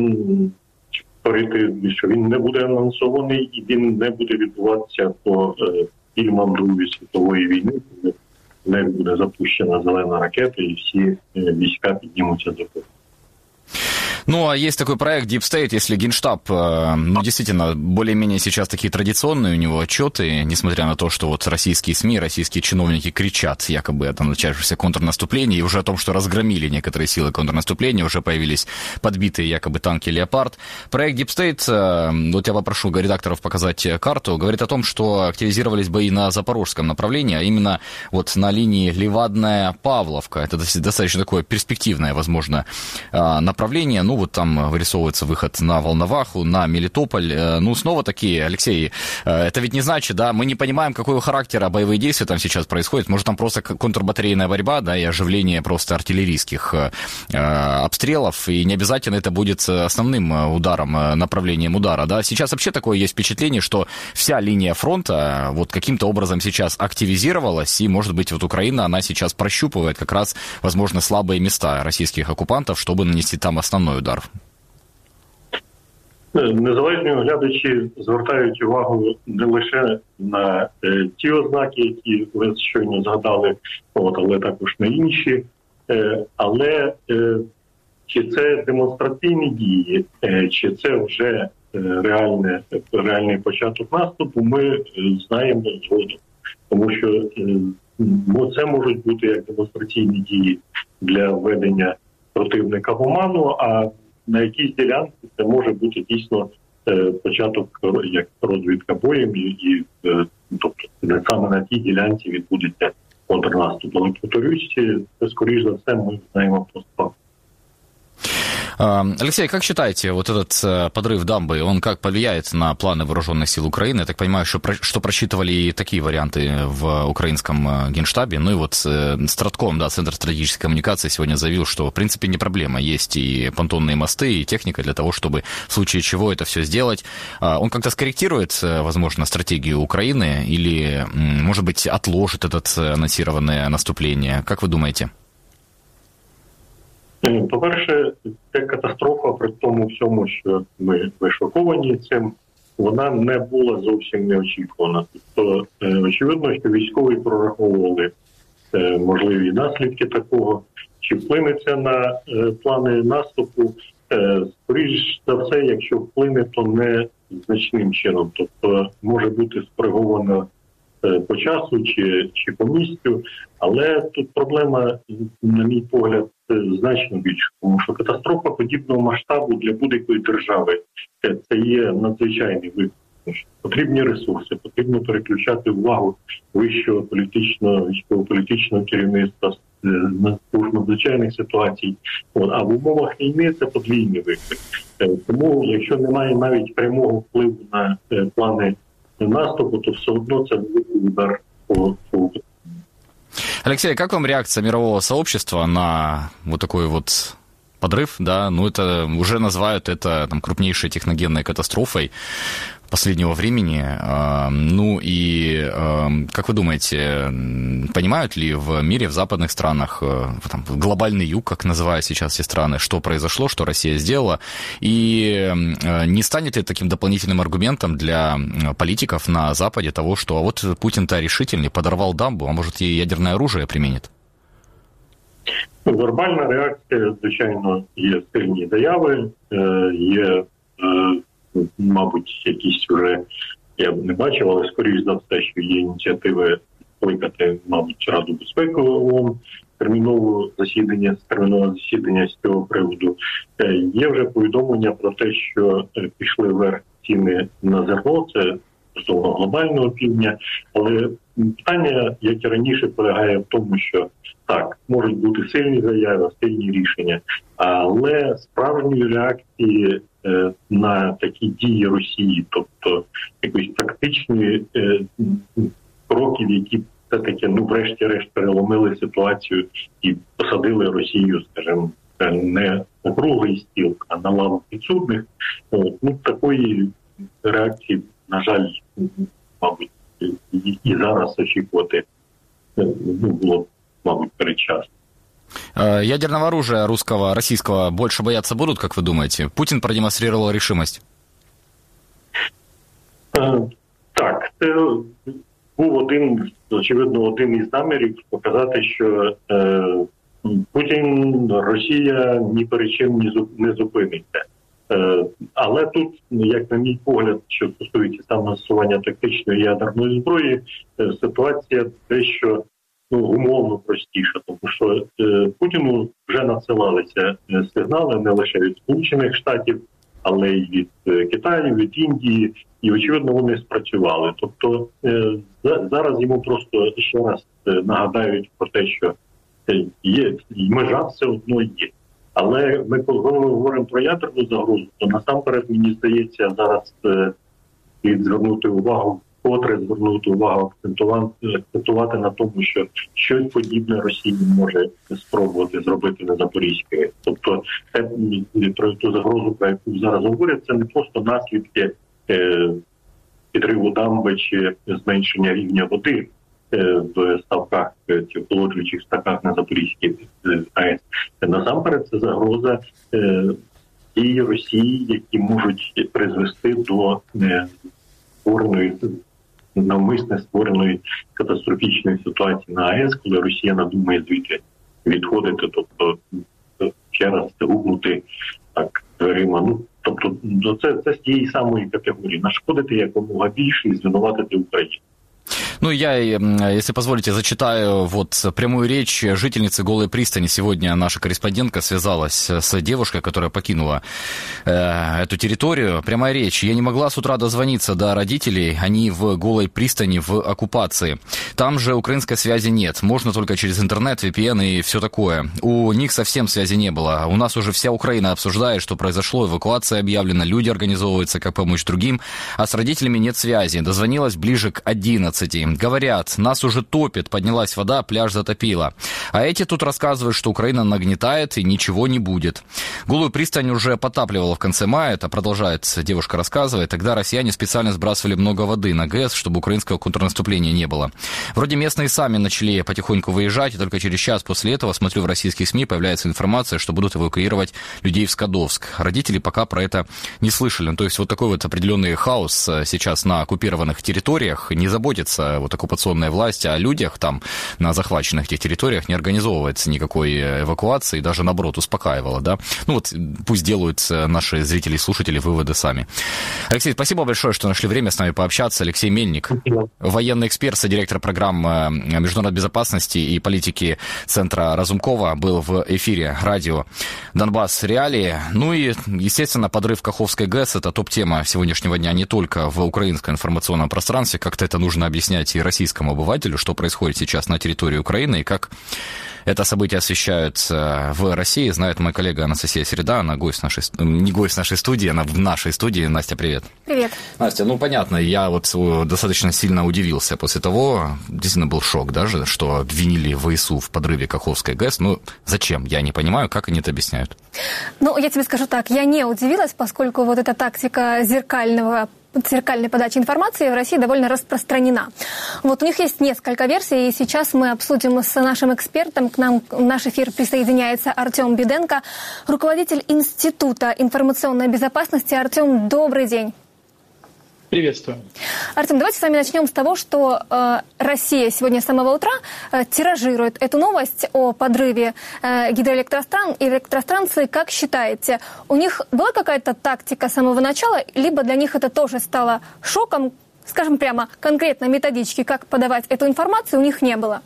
Speaker 8: що він не буде анонсований і він не буде відбуватися по фільмам Другої світової війни, коли не буде запущена зелена ракета і всі війська піднімуться до того.
Speaker 1: Ну, а есть такой проект Deep State, если Генштаб, ну, действительно, более-менее сейчас такие традиционные у него отчеты, несмотря на то, что вот российские СМИ, российские чиновники кричат якобы о начавшемся контрнаступлении, и уже о том, что разгромили некоторые силы контрнаступления, уже появились подбитые якобы танки «Леопард». Проект Deep State, вот я попрошу редакторов показать карту, говорит о том, что активизировались бои на запорожском направлении, а именно вот на линии Левадная-Павловка. Это достаточно такое перспективное, возможно, направление. Ну, вот там вырисовывается выход на Волноваху, на Мелитополь. Ну, снова такие, Алексей, это ведь не значит, да, мы не понимаем, какого характера боевые действия там сейчас происходят. Может, там просто контрбатарейная борьба, да, и оживление просто артиллерийских обстрелов, и не обязательно это будет основным ударом, направлением удара, да. Сейчас вообще такое есть впечатление, что вся линия фронта вот каким-то образом сейчас активизировалась, и, может быть, вот Украина, она сейчас прощупывает как раз, возможно, слабые места российских оккупантов, чтобы нанести там основной удар.
Speaker 8: Незалежні оглядачі звертають увагу не лише на ті ознаки, які ви щойно згадали, але також на інші. Але чи це демонстративні дії, чи це вже реальний початок наступу, ми знаємо згодом. Тому що це можуть бути як демонстраційні дії для введення противника в оману, а на якійсь ділянці це може бути дійсно початок як розвідка боєм, і тобто саме на тій ділянці відбудеться контрнаступ. Але, повторюсь, це, скоріш за все, ми знаємо просто.
Speaker 1: Алексей, как считаете, вот этот подрыв дамбы, он как повлияет на планы вооруженных сил Украины? Я так понимаю, что просчитывали и такие варианты в украинском генштабе. Ну и вот Стратком, да, Центр стратегической коммуникации сегодня заявил, что в принципе не проблема. Есть и понтонные мосты, и техника для того, чтобы в случае чего это все сделать. Он как-то скорректирует, возможно, стратегию Украины или, может быть, отложит это анонсированное наступление? Как вы думаете?
Speaker 8: По-перше, ця катастрофа, при тому всьому, що ми шоковані цим, вона не була зовсім неочікувана. Тобто, очевидно, що військові прораховували можливі наслідки такого, чи вплине це на плани наступу. Скоріш за все, якщо вплине, то не значним чином. Тобто, може бути скориговано по часу чи по місцю, але тут проблема, на мій погляд, значно більше, тому що катастрофа подібного масштабу для будь-якої держави це є надзвичайний виклик. Потрібні ресурси, потрібно переключати увагу вищого військово-політичного керівництва на надзвичайних ситуацій. А в умовах війни це подвійний виклик. Тому, якщо немає навіть прямого впливу на плани наступу, то все одно це великий удар по Україні.
Speaker 1: Алексей, как вам реакция мирового сообщества на вот такой вот подрыв? Да, ну это уже называют это там крупнейшей техногенной катастрофой последнего времени. Ну и как вы думаете, понимают ли в мире, в западных странах, там, глобальный юг, как называют сейчас все страны, что произошло, что Россия сделала, и не станет ли таким дополнительным аргументом для политиков на Западе того, что вот Путин-то решительный, подорвал дамбу, а может и ядерное оружие применит?
Speaker 8: Нормальна реакція, звичайно, є сильні заяви, є мабуть, якісь вже, я б не бачив, але скоріш за все, що є ініціативи скликати, мабуть, Раду безпеки ООН, термінове засідання з цього приводу. Є вже повідомлення про те, що пішли вверх ціни на зерно, це стосовно глобального півдня, але питання, як і раніше, полягає в тому, що так, можуть бути сильні заяви, сильні рішення, але справжньої реакції на такі дії Росії, тобто якоїсь практичні кроків, які все-таки, врешті-решт переломили ситуацію і посадили Росію, скажімо, не на круглий стіл, а на лаву підсудних. Такої реакції, на жаль, мабуть, і зараз очікувати було, мабуть, передчасно.
Speaker 1: Ядерного оружия российского больше бояться будут, как вы думаете? Путин продемонстрировал решимость.
Speaker 8: Так, це був очевидно, один із намірів показати, що Путін, Росія ні перед чим не зупиниться. Але тут, як на мій погляд, що стосується саме застосування тактичної ядерної зброї, ситуація дещо умовно простіша, тому що Путіну вже надсилалися сигнали не лише від Сполучених Штатів, але й від Китаю, від Індії, і, очевидно, вони спрацювали. Тобто зараз йому просто ще раз нагадають про те, що є, межа все одно є. Але ми, коли говоримо про ядерну загрозу, то насамперед, мені здається, зараз слід звернути увагу, акцентувати на тому, що щось подібне Росія може спробувати зробити на Запорізькій. Тобто про ту загрозу, про яку зараз говорять, це не просто наслідки підриву дамби чи зменшення рівня води в ставках, чи охолоджуючих ставках на Запорізькій АЕС. Насамперед це загроза дії Росії, які можуть призвести до навмисне створеної катастрофічної ситуації на АЕС, коли Росія надумає звідти відходити, тобто ще раз гукнути так дверима. Тобто це з тієї самої категорії. Нашкодити якомога більше і звинуватити Україну.
Speaker 1: Ну, я, если позволите, зачитаю вот прямую речь жительницы Голой пристани. Сегодня наша корреспондентка связалась с девушкой, которая покинула эту территорию. Прямая речь. Я не могла с утра дозвониться до родителей. Они в Голой пристани в оккупации. Там же украинской связи нет. Можно только через интернет, VPN и все такое. У них совсем связи не было. У нас уже вся Украина обсуждает, что произошло. Эвакуация объявлена, люди организовываются, как помочь другим. А с родителями нет связи. Дозвонилась ближе к 11. Говорят, нас уже топит, поднялась вода, пляж затопило. А эти тут рассказывают, что Украина нагнетает и ничего не будет. Голую пристань уже потапливала в конце мая, это продолжает девушка рассказывать. Тогда россияне специально сбрасывали много воды на ГЭС, чтобы украинского контрнаступления не было. Вроде местные сами начали потихоньку выезжать, и только через час после этого, смотрю, в российских СМИ появляется информация, что будут эвакуировать людей в Скадовск. Родители пока про это не слышали. То есть вот такой вот определенный хаос сейчас на оккупированных территориях. Не заботится вот оккупационная власть о людях там на захваченных этих территориях, не организовывается никакой эвакуации, даже наоборот успокаивала, да. Ну вот пусть делают наши зрители и слушатели выводы сами. Алексей, спасибо большое, что нашли время с нами пообщаться. Алексей Мельник, военный эксперт, содиректор программы международной безопасности и политики Центра Разумкова, был в эфире радио «Донбасс. Реалии». Ну и, естественно, подрыв Каховской ГЭС – это топ-тема сегодняшнего дня не только в украинском информационном пространстве. Как-то это нужно объяснять и российскому обывателю, что происходит сейчас на территории Украины и как это событие освещают в России, знает моя коллега Анастасия Середа, она гость нашей, не гость нашей студии, она в нашей студии. Настя, привет.
Speaker 7: Привет.
Speaker 1: Настя, ну понятно, я вот достаточно сильно удивился после того, действительно был шок даже, что обвинили ВСУ в подрыве Каховской ГЭС. Ну зачем? Я не понимаю, как они это объясняют.
Speaker 7: Ну, я тебе скажу так, я не удивилась, поскольку вот эта тактика зеркальной подачи информации в России довольно распространена. Вот у них есть несколько версий, и сейчас мы обсудим с нашим экспертом. К нам в наш эфир присоединяется Артем Беденко, руководитель Института информационной безопасности. Артем, добрый день.
Speaker 14: Приветствую.
Speaker 7: Артем, давайте с вами начнем с того, что Россия сегодня с самого утра тиражирует эту новость о подрыве гидроэлектростанции. Как считаете, у них была какая-то тактика с самого начала, либо для них это тоже стало шоком? Скажем прямо, конкретно методички, как подавать эту информацию, у них не было.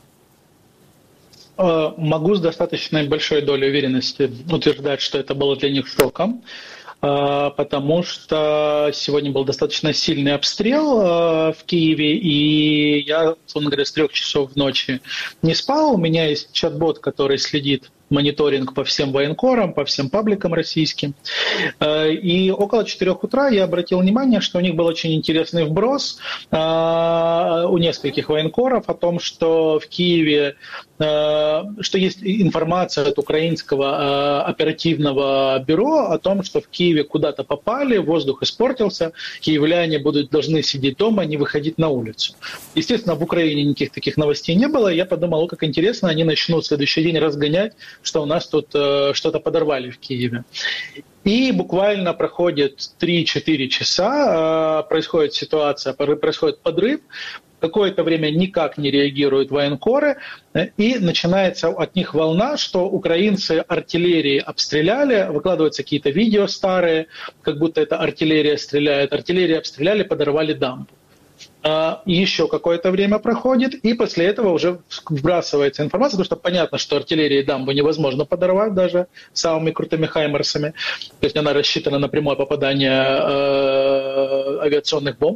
Speaker 14: Могу с достаточно большой долей уверенности утверждать, что это было для них шоком, потому что сегодня был достаточно сильный обстрел в Киеве, и я, условно говоря, с 3 часов ночи не спал. У меня есть чат-бот, который следит мониторинг по всем военкорам, по всем пабликам российским. И около 4 утра я обратил внимание, что у них был очень интересный вброс у нескольких военкоров о том, что в Киеве, что есть информация от украинского оперативного бюро о том, что в Киеве куда-то попали, воздух испортился, киевляне должны сидеть дома, не выходить на улицу. Естественно, в Украине никаких таких новостей не было. Я подумал, как интересно, они начнут в следующий день разгонять, что у нас тут что-то подорвали в Киеве. И буквально проходит 3-4 часа, происходит ситуация, происходит подрыв, какое-то время никак не реагируют военкоры, и начинается от них волна, что украинцы артиллерии обстреляли, выкладываются какие-то видео старые, как будто это артиллерия стреляет. Артиллерию обстреляли, подорвали дамбу. Еще какое-то время проходит, и после этого уже вбрасывается информация, потому что понятно, что артиллерии дамбу невозможно подорвать даже самыми крутыми хаймерсами, то есть она рассчитана на прямое попадание авиационных бомб.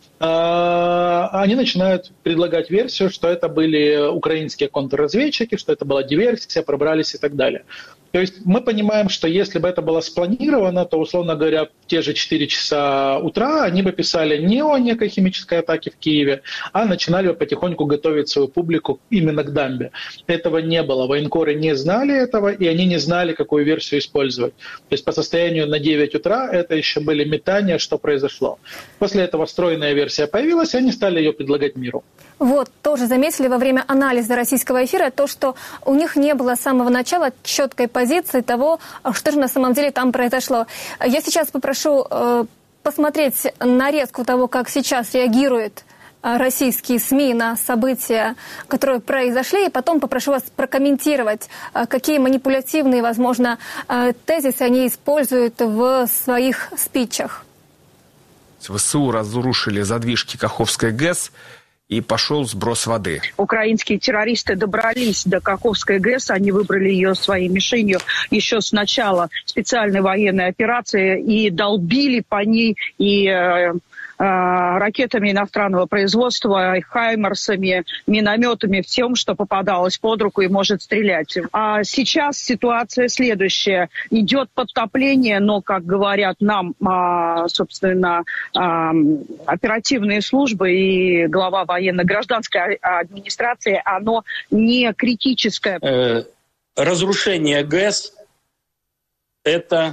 Speaker 14: Они начинают предлагать версию, что это были украинские контрразведчики, что это была диверсия, пробрались и так далее. То есть мы понимаем, что если бы это было спланировано, то, условно говоря, в те же 4 часа утра они бы писали не о некой химической атаке в Киеве, а начинали бы потихоньку готовить свою публику именно к дамбе. Этого не было. Военкоры не знали этого, и они не знали, какую версию использовать. То есть по состоянию на 9 утра это еще были метания, что произошло. После этого стройная версия появилась, и они стали ее предлагать миру.
Speaker 7: Вот, тоже заметили во время анализа российского эфира то, что у них не было с самого начала четкой позиции того, что же на самом деле там произошло. Я сейчас попрошу посмотреть нарезку того, как сейчас реагируют российские СМИ на события, которые произошли, и потом попрошу вас прокомментировать, какие манипулятивные, возможно, тезисы они используют в своих спичах.
Speaker 15: ВСУ разрушили задвижки Каховской ГЭС и пошел сброс воды.
Speaker 16: Украинские террористы добрались до Каховской ГЭС, они выбрали ее своей мишенью еще с начала специальной военной операции и долбили по ней и ракетами иностранного производства, хаймерсами, минометами, всем, что попадалось под руку и может стрелять. А сейчас ситуация следующая. Идет подтопление, но, как говорят нам, собственно, оперативные службы и глава военно-гражданской администрации, оно не критическое.
Speaker 17: Разрушение ГЭС – это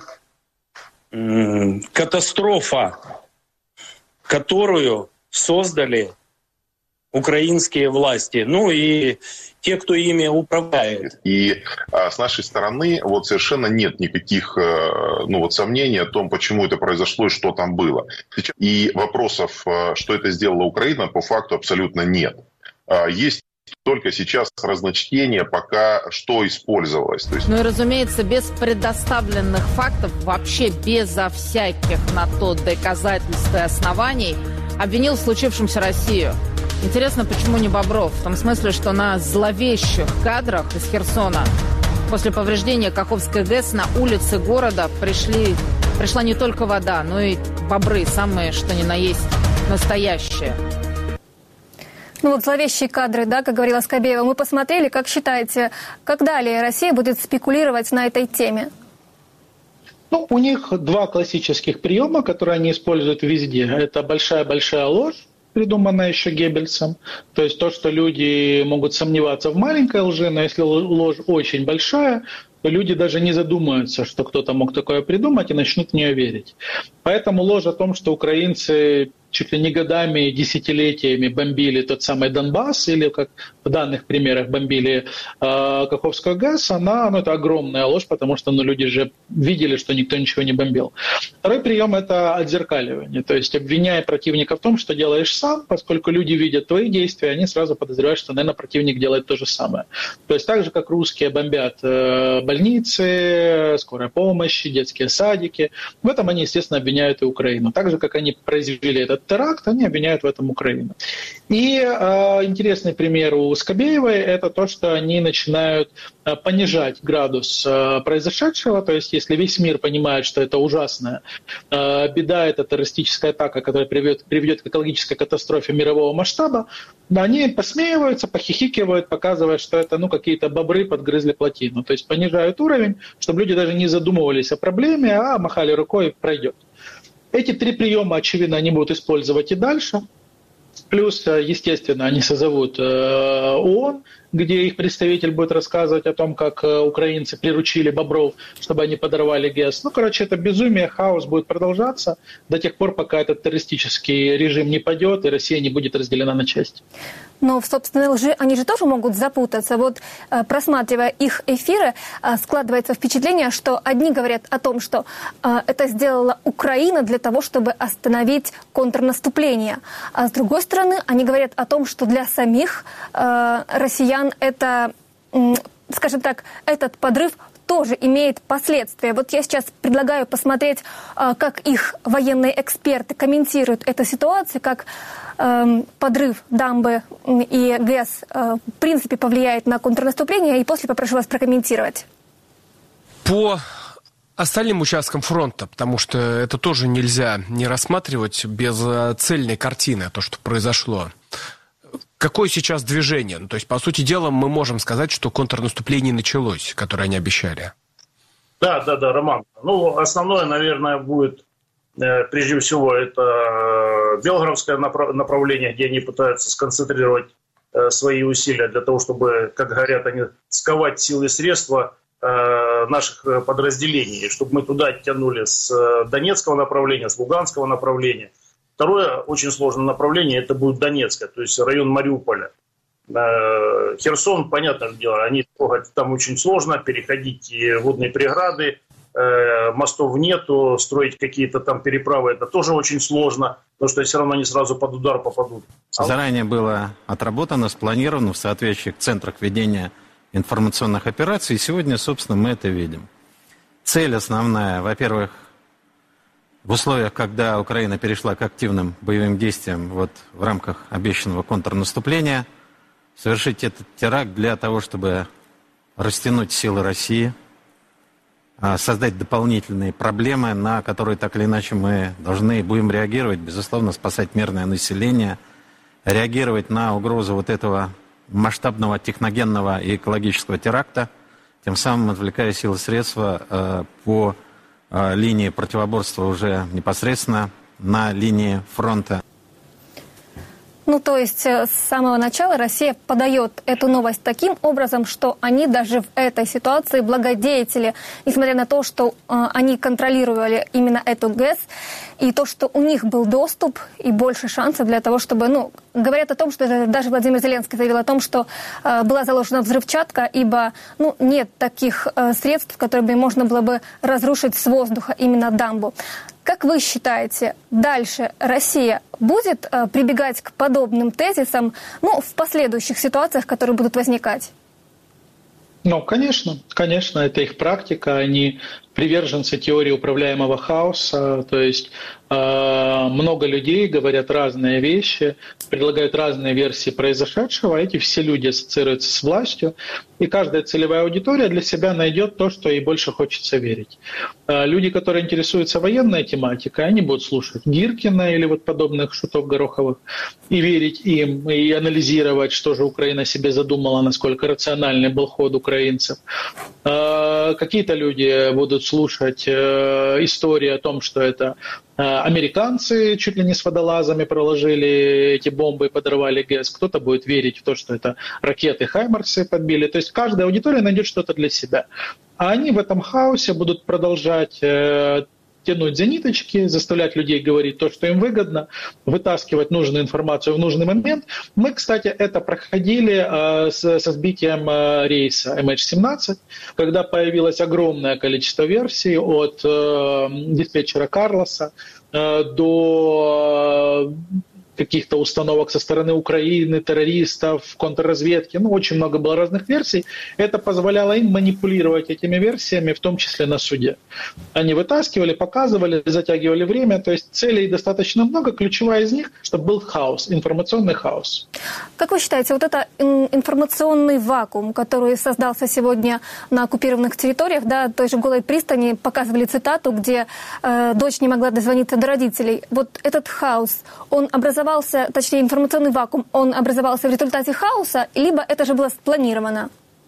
Speaker 17: катастрофа, которую создали украинские власти, ну и те, кто ими управляет.
Speaker 18: И с нашей стороны вот совершенно нет никаких сомнений о том, почему это произошло и что там было. И вопросов, что это сделала Украина, по факту абсолютно нет. Есть только сейчас разночтение, пока что использовалось. То есть...
Speaker 19: Ну и, разумеется, без предоставленных фактов, вообще безо всяких на то доказательств и оснований, обвинил в случившемся Россию. Интересно, почему не Бобров? В том смысле, что на зловещих кадрах из Херсона после повреждения Каховской ГЭС на улицы города пришла не только вода, но и бобры, самые что ни на есть настоящие.
Speaker 20: Ну вот зловещие кадры, да, как говорила Скобеева, мы посмотрели. Как считаете, как далее Россия будет спекулировать на этой теме?
Speaker 14: Ну, у них два классических приема, которые они используют везде. Это большая-большая ложь, придуманная еще Геббельсом. То есть то, что люди могут сомневаться в маленькой лжи, но если ложь очень большая, то люди даже не задумаются, что кто-то мог такое придумать, и начнут в нее верить. Поэтому ложь о том, что украинцы чуть ли не годами, десятилетиями бомбили тот самый Донбасс, или, как в данных примерах, бомбили Каховскую ГЭС, это огромная ложь, потому что люди же видели, что никто ничего не бомбил. Второй прием – это отзеркаливание, то есть обвиняя противника в том, что делаешь сам, поскольку люди видят твои действия, они сразу подозревают, что, наверное, противник делает то же самое. То есть так же, как русские бомбят больницы, скорая помощь, детские садики, в этом они, естественно, обвиняют и Украину. Так же, как они произвели этот теракт, они обвиняют в этом Украину. И интересный пример у Скобеевой – это то, что они начинают понижать градус произошедшего, то есть если весь мир понимает, что это ужасная беда, это террористическая атака, которая приведет к экологической катастрофе мирового масштаба, они посмеиваются, похихикивают, показывая, что это какие-то бобры подгрызли плотину, то есть понижают уровень, чтобы люди даже не задумывались о проблеме, а махали рукой, пройдет. Эти три приема, очевидно, они будут использовать и дальше. Плюс, естественно, они созовут ООН, где их представитель будет рассказывать о том, как украинцы приручили бобров, чтобы они подорвали ГЭС. Это безумие, хаос будет продолжаться до тех пор, пока этот террористический режим не падет и Россия не будет разделена на части.
Speaker 20: Но в собственной лжи они же тоже могут запутаться. Вот просматривая их эфиры, складывается впечатление, что одни говорят о том, что это сделала Украина для того, чтобы остановить контрнаступление. А с другой стороны, они говорят о том, что для самих россиян это, скажем так, этот подрыв тоже имеет последствия. Вот я сейчас предлагаю посмотреть, как их военные эксперты комментируют эту ситуацию, как подрыв дамбы и ГЭС в принципе повлияет на контрнаступление, и после попрошу вас прокомментировать.
Speaker 15: По остальным участкам фронта, потому что это тоже нельзя не рассматривать без цельной картины, то, что произошло. Какое сейчас движение? То есть, по сути дела, мы можем сказать, что контрнаступление началось, которое они обещали.
Speaker 21: Да, Роман. Основное, наверное, будет, прежде всего, это Белгородское направление, где они пытаются сконцентрировать свои усилия для того, чтобы, как говорят они, сковать силы и средства наших подразделений, чтобы мы туда тянули с Донецкого направления, с Луганского направления. Второе очень сложное направление – это будет Донецкое, то есть район Мариуполя. Херсон, понятное дело, они трогать там очень сложно, переходить водные преграды, мостов нету, строить какие-то там переправы – это тоже очень сложно, потому что все равно они сразу под удар попадут.
Speaker 22: Заранее было отработано, спланировано в соответствии к центрах ведения информационных операций, и сегодня, собственно, мы это видим. Цель основная, во-первых, в условиях, когда Украина перешла к активным боевым действиям вот, в рамках обещанного контрнаступления, совершить этот теракт для того, чтобы растянуть силы России, создать дополнительные проблемы, на которые так или иначе мы должны и будем реагировать, безусловно, спасать мирное население, реагировать на угрозу вот этого масштабного техногенного и экологического теракта, тем самым отвлекая силы и средства по линии противоборства уже непосредственно на линии фронта.
Speaker 20: Ну, то есть с самого начала Россия подает эту новость таким образом, что они даже в этой ситуации благодетели, несмотря на то, что они контролировали именно эту ГЭС, и то, что у них был доступ и больше шансов для того, чтобы, говорят о том, что даже Владимир Зеленский заявил о том, что была заложена взрывчатка, ибо, нет таких средств, которыми можно было бы разрушить с воздуха именно дамбу. Как вы считаете, дальше Россия будет прибегать к подобным тезисам, в последующих ситуациях, которые будут возникать?
Speaker 14: Конечно, это их практика, они приверженцы теории управляемого хаоса, то есть много людей говорят разные вещи, предлагают разные версии произошедшего, эти все люди ассоциируются с властью, и каждая целевая аудитория для себя найдет то, что ей больше хочется верить. Люди, которые интересуются военной тематикой, они будут слушать Гиркина или подобных шутов Гороховых и верить им, и анализировать, что же Украина себе задумала, насколько рациональный был ход украинцев. Какие-то люди будут слушать истории о том, что это американцы чуть ли не с водолазами проложили эти бомбы и подорвали ГЭС. Кто-то будет верить в то, что это ракеты «Хаймарсы» подбили. То есть каждая аудитория найдет что-то для себя. А они в этом хаосе будут продолжать тянуть за ниточки, заставлять людей говорить то, что им выгодно, вытаскивать нужную информацию в нужный момент. Мы, кстати, это проходили со сбитием рейса MH17, когда появилось огромное количество версий от диспетчера Карлоса до каких-то установок со стороны Украины, террористов, контрразведки. Очень много было разных версий. Это позволяло им манипулировать этими версиями, в том числе на суде. Они вытаскивали, показывали, затягивали время. То есть целей достаточно много. Ключевая из них, чтобы был хаос, информационный хаос.
Speaker 20: Как вы считаете, вот это информационный вакуум, который создался сегодня на оккупированных территориях, той же Голой пристани, показывали цитату, где дочь не могла дозвониться до родителей. Вот этот хаос, он образовался, точнее информационный вакуум, он образовался в результате хаоса, либо это же было спланировано?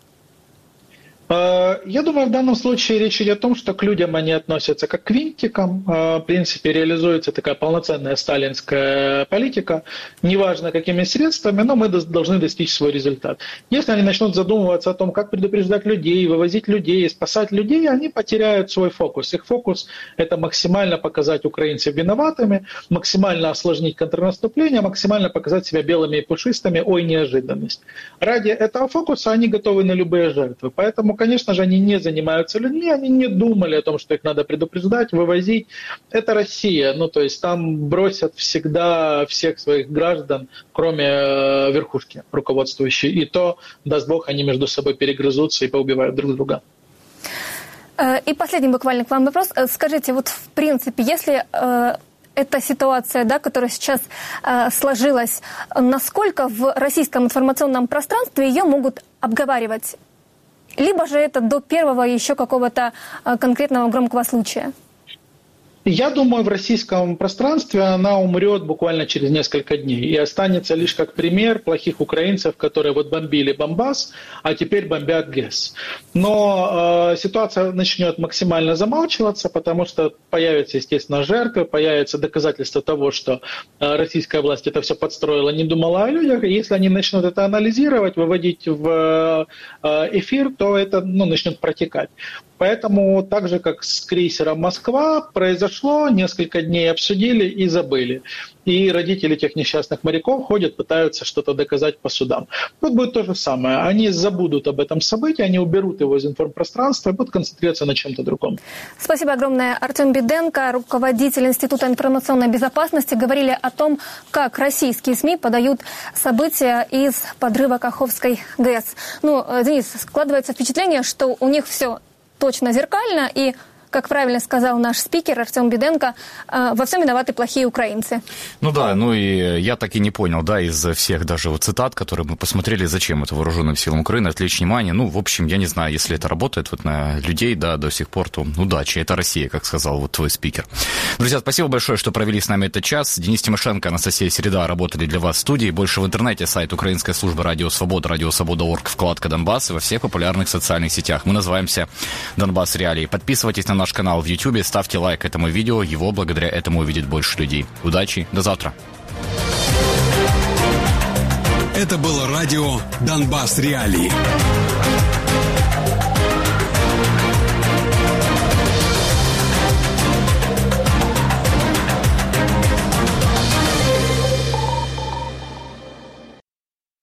Speaker 14: Я думаю, в данном случае речь идет о том, что к людям они относятся как к винтикам. В принципе, реализуется такая полноценная сталинская политика. Неважно, какими средствами, но мы должны достичь свой результат. Если они начнут задумываться о том, как предупреждать людей, вывозить людей, спасать людей, они потеряют свой фокус. Их фокус – это максимально показать украинцев виноватыми, максимально осложнить контрнаступление, максимально показать себя белыми и пушистыми. Ой, неожиданность. Ради этого фокуса они готовы на любые жертвы. Поэтому, конечно же, они не занимаются людьми, они не думали о том, что их надо предупреждать, вывозить. Это Россия, то есть там бросят всегда всех своих граждан, кроме верхушки руководствующей. И то, даст Бог, они между собой перегрызутся и поубивают друг друга.
Speaker 20: И последний буквально к вам вопрос. Скажите, в принципе, если эта ситуация, которая сейчас сложилась, насколько в российском информационном пространстве ее могут обговаривать? Либо же это до первого еще какого-то конкретного громкого случая?
Speaker 14: Я думаю, в российском пространстве она умрет буквально через несколько дней и останется лишь как пример плохих украинцев, которые бомбили Бомбас, а теперь бомбят ГЭС. Но ситуация начнет максимально замалчиваться, потому что появятся, естественно, жертвы, появятся доказательства того, что российская власть это все подстроила, не думала о людях. И если они начнут это анализировать, выводить в эфир, то это начнет протекать. Поэтому так же, как с крейсером «Москва», произошло, несколько дней обсудили и забыли. И родители тех несчастных моряков ходят, пытаются что-то доказать по судам. Тут будет то же самое. Они забудут об этом событии, они уберут его из информпространства и будут концентрироваться на чем-то другом.
Speaker 20: Спасибо огромное. Артем Беденко, руководитель Института информационной безопасности, говорили о том, как российские СМИ подают события из подрыва Каховской ГЭС. Денис, складывается впечатление, что у них все точно зеркально, и как правильно сказал наш спикер Артем Беденко, во всем виноваты плохие украинцы.
Speaker 1: Ну да, ну и я так и не понял, да, из всех даже вот цитат, которые мы посмотрели, зачем это вооруженным силам Украины отвлечь внимание. Ну, в общем, я не знаю, если это работает вот на людей, да, до сих пор, то удачи, это Россия, как сказал вот твой спикер. Друзья, спасибо большое, что провели с нами этот час. Денис Тимошенко, Анастасия Середа работали для вас в студии. Больше в интернете, сайт Украинской службы Радио Свобода, радиосвобода.орг, вкладка «Донбасс» и во всех популярных социальных сетях. Мы называемся «Донбасс Реалии». Подписывайтесь на наш канал в YouTube, ставьте лайк этому видео, его благодаря этому увидит больше людей. Удачи, до завтра.
Speaker 2: Это было радио «Донбасс Реалии».